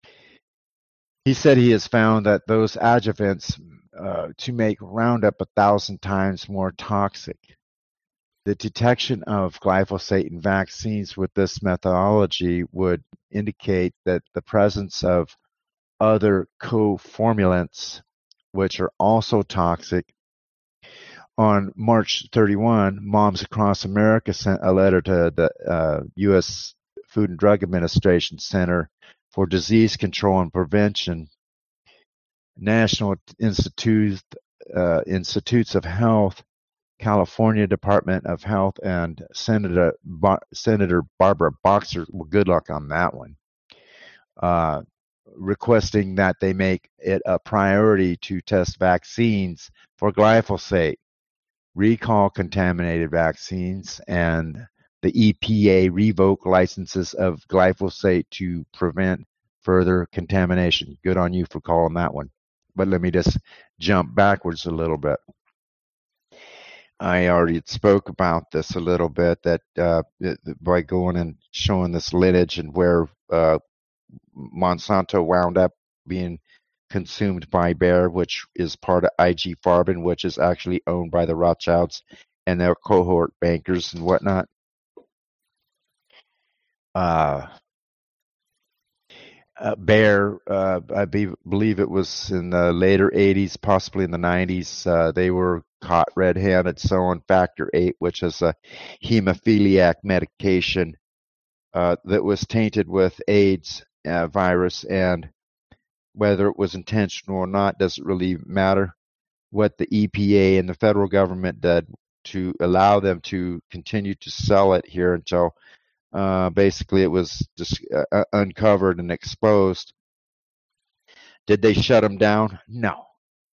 He said he has found that those adjuvants uh, to make Roundup a thousand times more toxic. The detection of glyphosate in vaccines with this methodology would indicate that the presence of other co-formulants, which are also toxic. On March thirty-first, Moms Across America sent a letter to the uh, U S Food and Drug Administration Center for Disease Control and Prevention, National Institute, uh, Institutes of Health, California Department of Health, and Senator Bar- Senator Barbara Boxer. Well, good luck on that one. Uh, requesting that they make it a priority to test vaccines for glyphosate, recall contaminated vaccines, and the E P A revoke licenses of glyphosate to prevent further contamination. Good on you for calling that one. But let me just jump backwards a little bit. I already spoke about this a little bit, that uh, by going and showing this lineage and where uh, Monsanto wound up being consumed by Bayer, which is part of I G Farben, which is actually owned by the Rothschilds and their cohort bankers and whatnot. Uh, uh, Bayer, uh, I be, believe it was in the later eighties, possibly in the nineties, uh, they were caught red-handed selling Factor eight, which is a hemophiliac medication uh, that was tainted with AIDS uh, virus, and whether it was intentional or not doesn't really matter. What the E P A and the federal government did to allow them to continue to sell it here until uh, basically it was just uh, uncovered and exposed. Did they shut them down? No.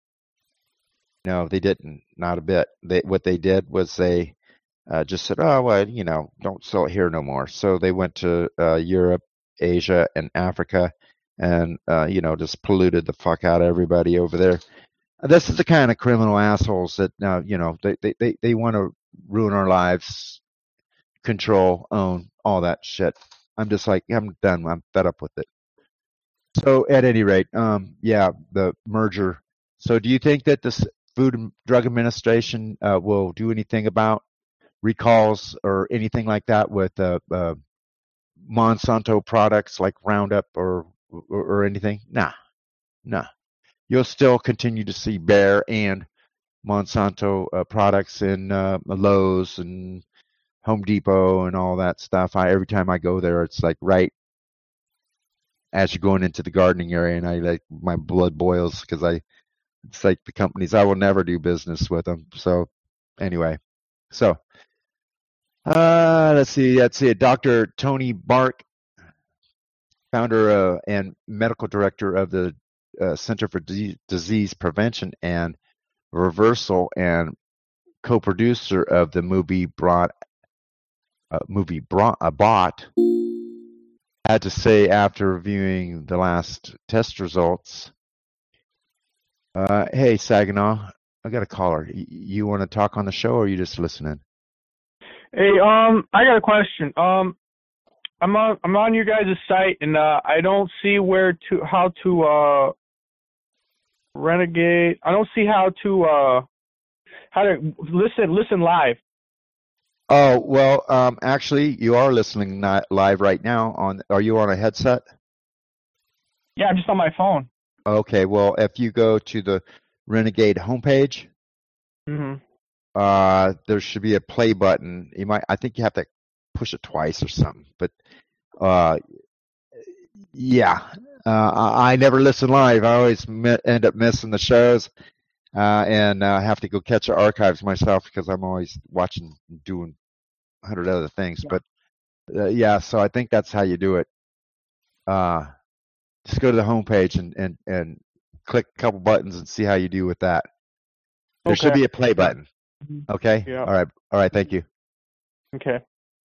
No, they didn't. Not a bit. They, what they did was they uh, just said, oh, well, you know, don't sell it here no more. So they went to uh, Europe, Asia, and Africa and, uh, you know, just polluted the fuck out of everybody over there. This is the kind of criminal assholes that, uh, you know, they, they, they, they want to ruin our lives, control, own, all that shit. I'm just like, I'm done. I'm fed up with it. So at any rate, um, yeah, the merger. So do you think that this Food and Drug Administration uh, will do anything about recalls or anything like that with uh, uh, Monsanto products like Roundup or, or, or anything? Nah, nah. You'll still continue to see Bayer and Monsanto uh, products in uh, Lowe's and Home Depot and all that stuff. I, every time I go there, it's like right as you're going into the gardening area, and I like my blood boils because I, it's like the companies, I will never do business with them. So anyway, so uh, let's see, let's see, Doctor Tony Bark, founder uh, and medical director of the uh, Center for D- Disease Prevention and Reversal and co-producer of the movie Brought, uh, movie Brought, uh, Bought, had to say after reviewing the last test results, uh, hey, Saginaw, I got a caller. Y- you want to talk on the show or are you just listening? Hey, um, I got a question. Um, I'm on I'm on your guys' site, and uh, I don't see where to how to uh, renegade. I don't see how to uh, how to listen listen live. Oh, well, um, actually, you are listening ni- live right now. On, are you on a headset? Yeah, I'm just on my phone. Okay, well, if you go to the Renegade homepage, Mm-hmm. uh, there should be a play button. You might, I think you have to push it twice or something. But uh, yeah, uh, I I never listen live. I always mi- end up missing the shows, uh, and uh, have to go catch the archives myself because I'm always watching, and doing a hundred other things. But uh, yeah, so I think that's how you do it. Uh, just go to the homepage and, and, and click a couple buttons and see how you do with that. There should Okay. be a play button. Okay? Yeah. All right. All right. Thank you. Okay.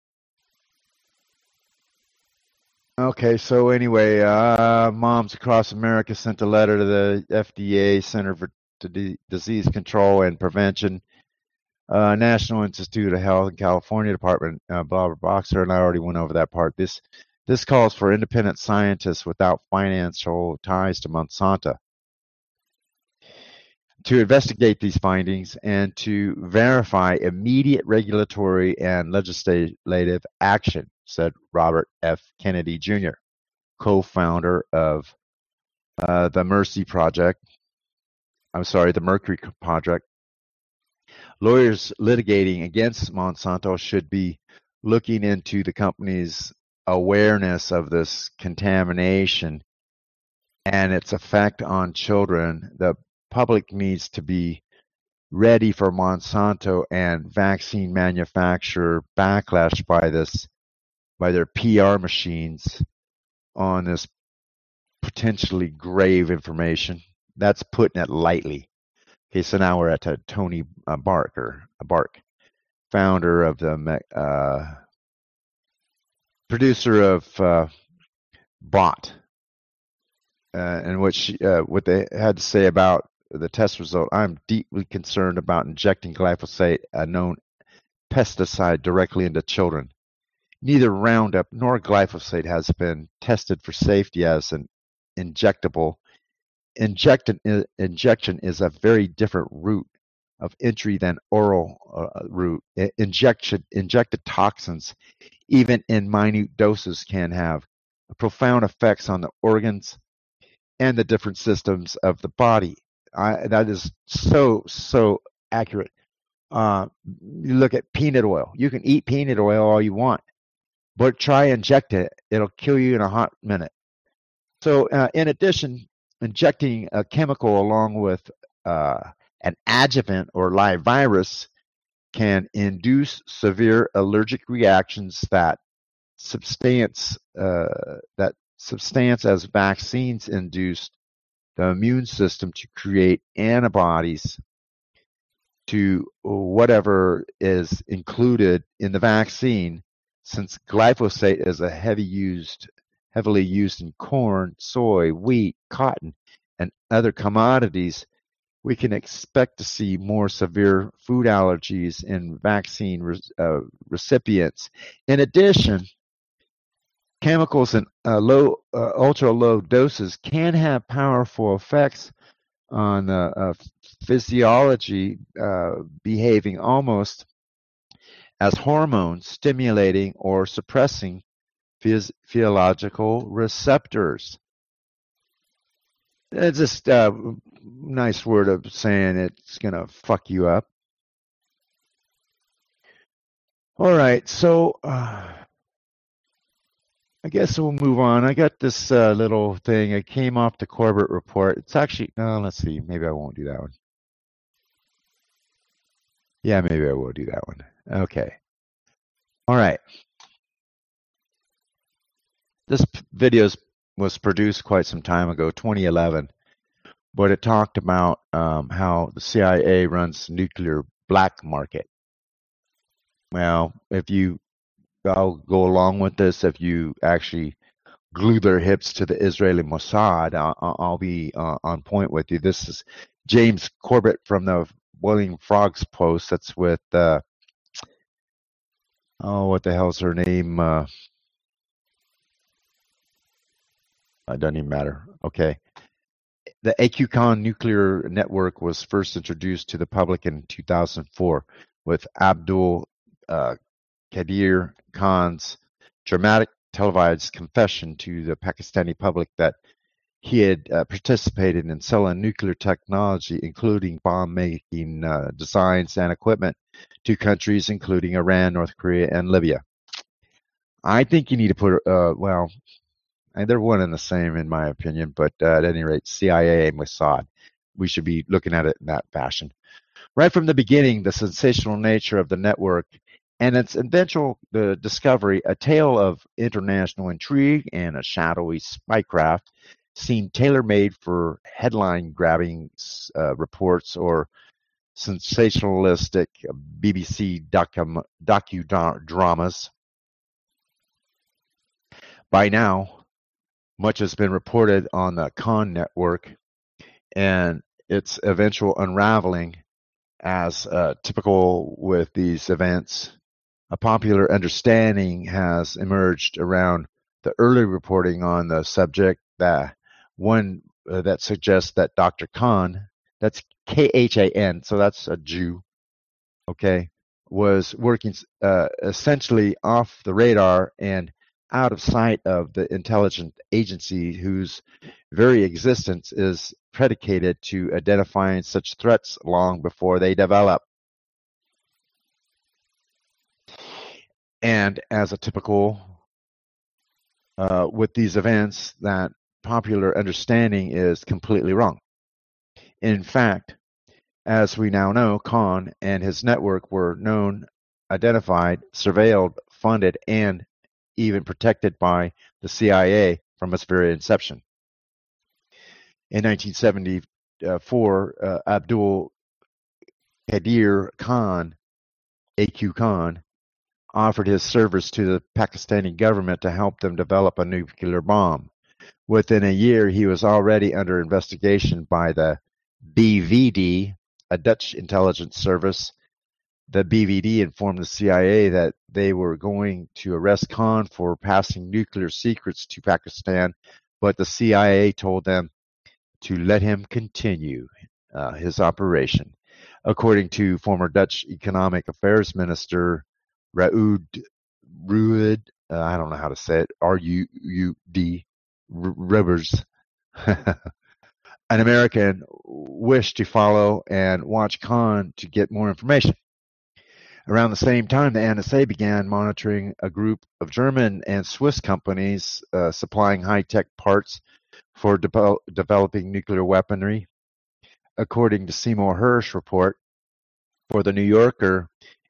Okay. So anyway, uh, moms across America sent a letter to the F D A, Center for D- Disease Control and Prevention, uh, National Institute of Health in California Department, uh, Barbara Boxer, and I already went over that part. This This calls for independent scientists without financial ties to Monsanto to investigate these findings and to verify immediate regulatory and legislative action, said Robert F. Kennedy Junior, co-founder of uh, the Mercy Project. I'm sorry, the Mercury Project. Lawyers litigating against Monsanto should be looking into the company's awareness of this contamination and its effect on children. The public needs to be ready for Monsanto and vaccine manufacturer backlash by this, by their P R machines on this potentially grave information. That's putting it lightly. Okay, so now we're at uh, Tony uh, Barker, uh, Bark, founder of the uh, producer of uh, Bought, uh, and what she, uh, what they had to say about the test result. I'm deeply concerned about injecting glyphosate, a known pesticide, directly into children. Neither Roundup nor glyphosate has been tested for safety as an injectable. Injectin, injection is a very different route of entry than oral uh, route. Injection, injected toxins, even in minute doses, can have profound effects on the organs and the different systems of the body. I, that is so, so accurate. Uh, you look at peanut oil. You can eat peanut oil all you want, but try inject it. It'll kill you in a hot minute. So uh, in addition, injecting a chemical along with uh, an adjuvant or live virus can induce severe allergic reactions that substance uh, that substance as vaccines induce the immune system to create antibodies to whatever is included in the vaccine. Since glyphosate is a heavy used, heavily used in corn, soy, wheat, cotton, and other commodities, we can expect to see more severe food allergies in vaccine re- uh, recipients. In addition, chemicals in uh, low, uh, ultra low doses can have powerful effects on uh, uh, physiology, uh, behaving almost as hormones, stimulating or suppressing phys- physiological receptors. It's just a nice word of saying it's going to fuck you up. All right, so uh, I guess we'll move on. I got this uh, little thing. It came off the Corbett report. It's actually, no, let's see. Maybe I won't do that one. Yeah, maybe I will do that one. Okay. All right. This video was produced quite some time ago, twenty eleven, but it talked about um, how the C I A runs nuclear black market. Well, if you, I'll go along with this. If you actually glue their hips to the Israeli Mossad, I'll, I'll be uh, on point with you. This is James Corbett from the Boiling Frogs Post. That's with, uh, oh, what the hell's her name? Uh, it doesn't even matter. Okay. The AQCon nuclear network was first introduced to the public in two thousand four with Abdul uh, Qadir Khan's dramatic televised confession to the Pakistani public that he had uh, participated in selling nuclear technology, including bomb-making uh, designs and equipment, to countries including Iran, North Korea, and Libya. I think you need to put, uh, well, they're one and the same in my opinion, but uh, at any rate, C I A and Mossad, we should be looking at it in that fashion. Right from the beginning, the sensational nature of the network and its eventual the discovery, a tale of international intrigue and a shadowy spycraft seemed tailor-made for headline-grabbing uh, reports or sensationalistic B B C docu- docudramas. By now, much has been reported on the Khan network and its eventual unraveling. As uh, typical with these events, a popular understanding has emerged around the early reporting on the subject, that one uh, that suggests that Doctor Khan, that's K H A N, so that's a Jew, okay, was working uh, essentially off the radar and out of sight of the intelligence agency whose very existence is predicated to identifying such threats long before they develop. And as a typical uh, with these events, that popular understanding is completely wrong. In fact, as we now know, Khan and his network were known, identified, surveilled, funded, and even protected by the C I A from its very inception. In nineteen seventy-four, uh, Abdul Qadir Khan, A Q Khan, offered his service to the Pakistani government to help them develop a nuclear bomb. Within a year, he was already under investigation by the B V D, a Dutch intelligence service. The B V D informed the C I A that they were going to arrest Khan for passing nuclear secrets to Pakistan, but the C I A told them to let him continue uh, his operation. According to former Dutch Economic Affairs Minister Ruud, Ruud uh, I don't know how to say it, R U U D, Rivers, an American wished to follow and watch Khan to get more information. Around the same time, the N S A began monitoring a group of German and Swiss companies uh, supplying high-tech parts for de- developing nuclear weaponry. According to Seymour Hersh report for The New Yorker,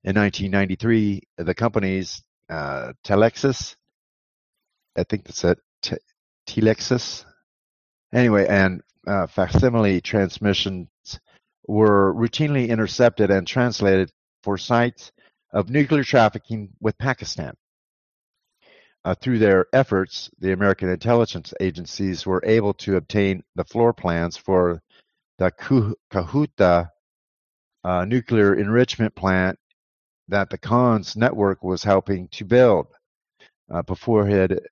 In nineteen ninety-three, the companies uh, Telexis, I think that's it, Te- Telexis, anyway, and uh, facsimile transmissions were routinely intercepted and translated for sites of nuclear trafficking with Pakistan. Uh, through their efforts, the American intelligence agencies were able to obtain the floor plans for the Kahuta uh, nuclear enrichment plant that the Khan's network was helping to build. Uh, before it had,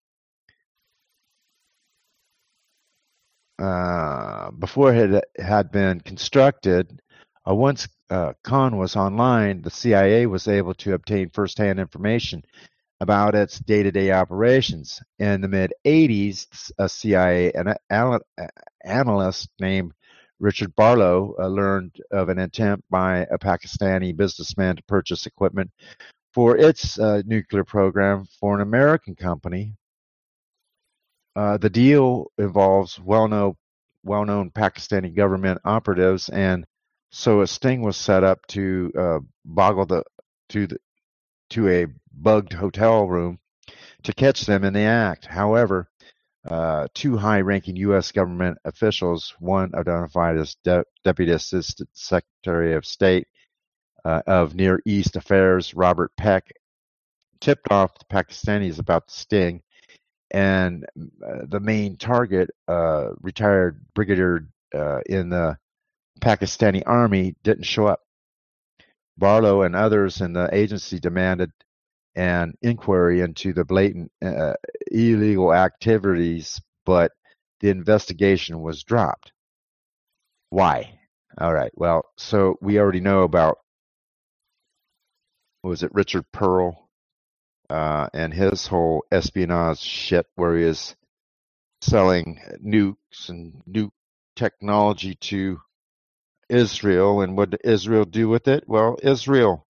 uh, before it had, had been constructed, uh, once uh, Khan was online, the C I A was able to obtain first-hand information about its day-to-day operations. In the mid-eighties, a C I A an, an, analyst named Richard Barlow uh, learned of an attempt by a Pakistani businessman to purchase equipment for its uh, nuclear program for an American company. Uh, the deal involves well-known, well-known Pakistani government operatives, and so a sting was set up to uh, boggle the to the to a bugged hotel room to catch them in the act. However, uh, two high-ranking U S government officials, one identified as De- Deputy Assistant Secretary of State uh, of Near East Affairs, Robert Peck, tipped off the Pakistanis about the sting, and uh, the main target, uh, retired brigadier uh, in the Pakistani army, didn't show up. Barlow and others in the agency demanded an inquiry into the blatant uh, illegal activities, but the investigation was dropped. Why? All right. Well, so we already know about, what was it, Richard Pearl uh, and his whole espionage shit where he is selling nukes and nuke technology to Israel. And what did Israel do with it? Well, Israel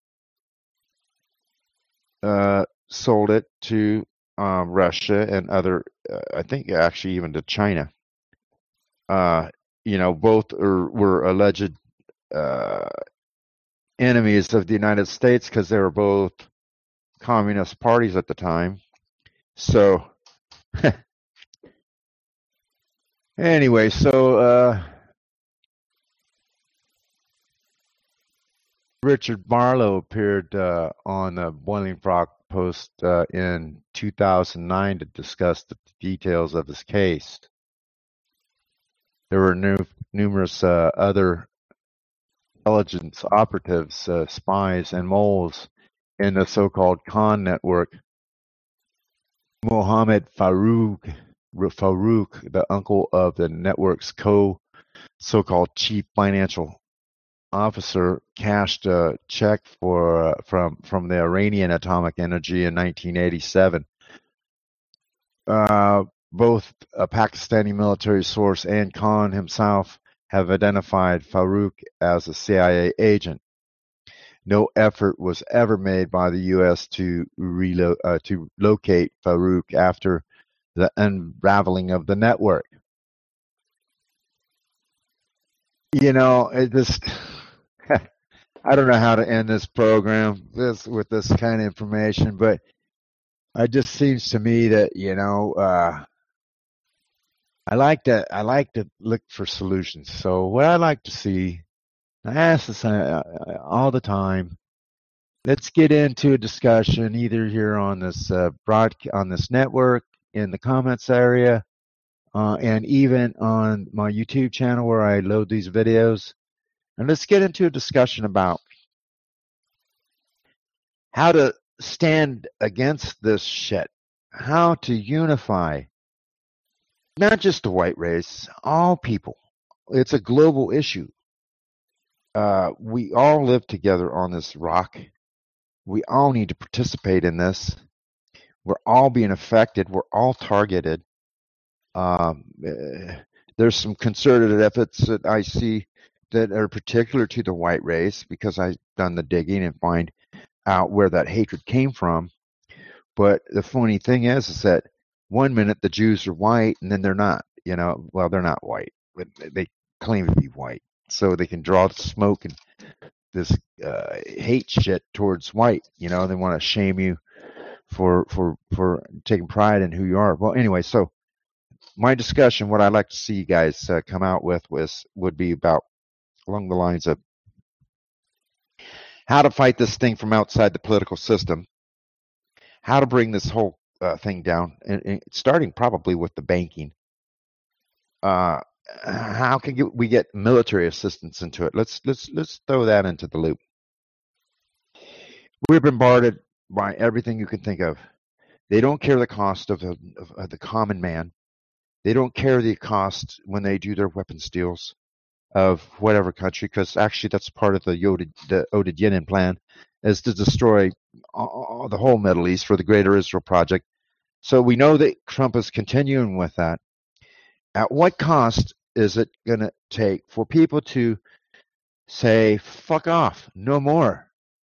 uh, sold it to um, Russia and other, uh, I think actually even to China. Uh, you know, both are, were alleged uh, enemies of the United States because they were both communist parties at the time. So, anyway, so uh, Richard Barlow appeared uh, on the Boiling Frog Post uh, in two thousand nine to discuss the details of his case. There were nu- numerous uh, other intelligence operatives, uh, spies, and moles in the so-called Khan network. Mohammed Farouk, Farouk, the uncle of the network's co so-called chief financial officer, cashed a check for uh, from from the Iranian Atomic Energy in nineteen eighty-seven. Uh, both a Pakistani military source and Khan himself have identified Farouk as a C I A agent. No effort was ever made by the U S to relo- uh, to locate Farouk after the unraveling of the network. You know, it just I don't know how to end this program this with this kind of information, but it just seems to me that, you know, uh, I like to I like to look for solutions. So what I like to see, I ask this uh, all the time. Let's get into a discussion either here on this uh, broad on this network in the comments area, uh, and even on my YouTube channel where I load these videos. And let's get into a discussion about how to stand against this shit, how to unify not just the white race, all people. It's a global issue. Uh, we all live together on this rock. We all need to participate in this. We're all being affected. We're all targeted. Um, uh, there's some concerted efforts that I see that are particular to the white race because I've done the digging and find out where that hatred came from. But the funny thing is, is that one minute the Jews are white and then they're not. You know, well, they're not white, but they claim to be white, so they can draw the smoke and this uh, hate shit towards white. You know, they want to shame you for for for taking pride in who you are. Well, anyway, so my discussion, what I'd like to see you guys uh, come out with was would be about along the lines of how to fight this thing from outside the political system, how to bring this whole uh, thing down, and, and starting probably with the banking. Uh, how can get, we get military assistance into it? Let's let's let's throw that into the loop. We're bombarded by everything you can think of. They don't care the cost of the, of, of the common man. They don't care the cost when they do their weapons deals of whatever country, because actually that's part of the Yoda, the Oded Yenin plan, is to destroy all, the whole Middle East for the Greater Israel Project. So we know that Trump is continuing with that. At what cost is it going to take for people to say, fuck off, no more?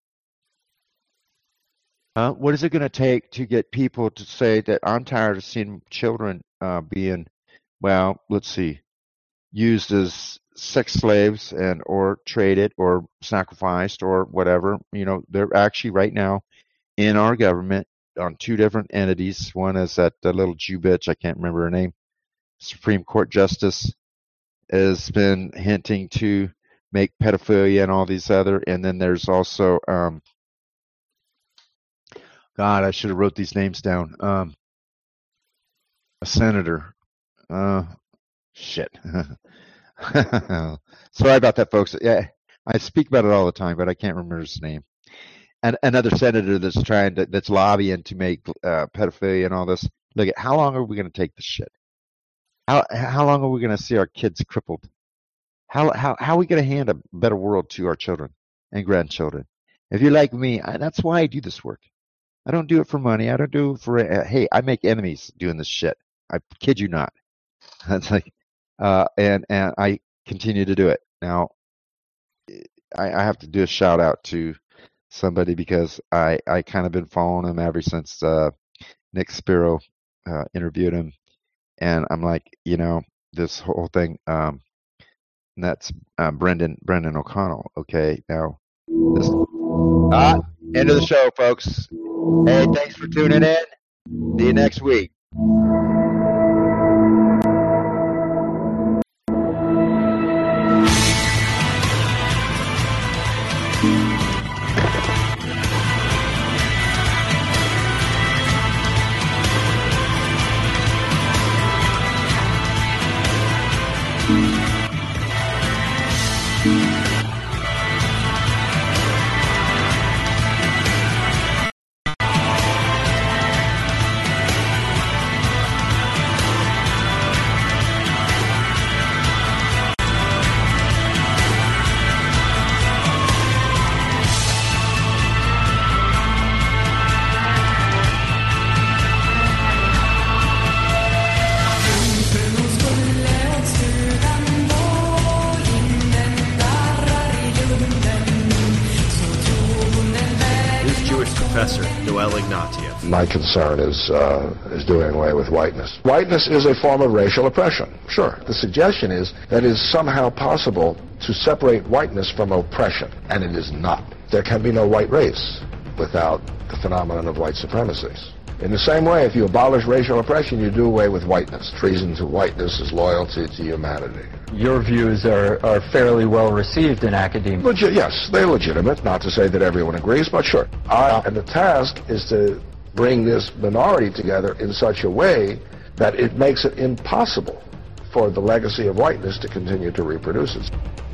Uh, what is it going to take to get people to say that I'm tired of seeing children uh, being, well, let's see, used as sex slaves and or traded or sacrificed or whatever? You know, they're actually right now in our government on two different entities. One is that uh, little Jew bitch, I can't remember her name, Supreme Court Justice, has been hinting to make pedophilia and all these other, and then there's also um, God, I should have wrote these names down. Um, a senator. Uh, shit. Sorry about that, folks. Yeah, I speak about it all the time, but I can't remember his name. And another senator that's trying to, that's lobbying to make uh, pedophilia and all this. Look at how long are we going to take this shit? How how long are we going to see our kids crippled? How how how are we going to hand a better world to our children and grandchildren? If you're like me, I, that's why I do this work. I don't do it for money. I don't do it for, uh, hey, I make enemies doing this shit. I kid you not. It's like, uh, and, and I continue to do it. Now, I, I have to do a shout out to somebody because I, I kind of been following him ever since, uh, Nick Spiro, uh, interviewed him. And I'm like, you know, this whole thing, um, and that's, uh, Brendan, Brendan O'Connell. Okay. Now, this, ah, end of the show, folks. Hey, thanks for tuning in. See you next week. My concern is uh, is doing away with whiteness. Whiteness is a form of racial oppression. Sure. The suggestion is that it is somehow possible to separate whiteness from oppression, and it is not. There can be no white race without the phenomenon of white supremacy. In the same way, if you abolish racial oppression, you do away with whiteness. Treason to whiteness is loyalty to humanity. Your views are, are fairly well received in academia. Legi- yes, they're legitimate. Not to say that everyone agrees, but sure. I, and the task is to bring this minority together in such a way that it makes it impossible for the legacy of whiteness to continue to reproduce itself.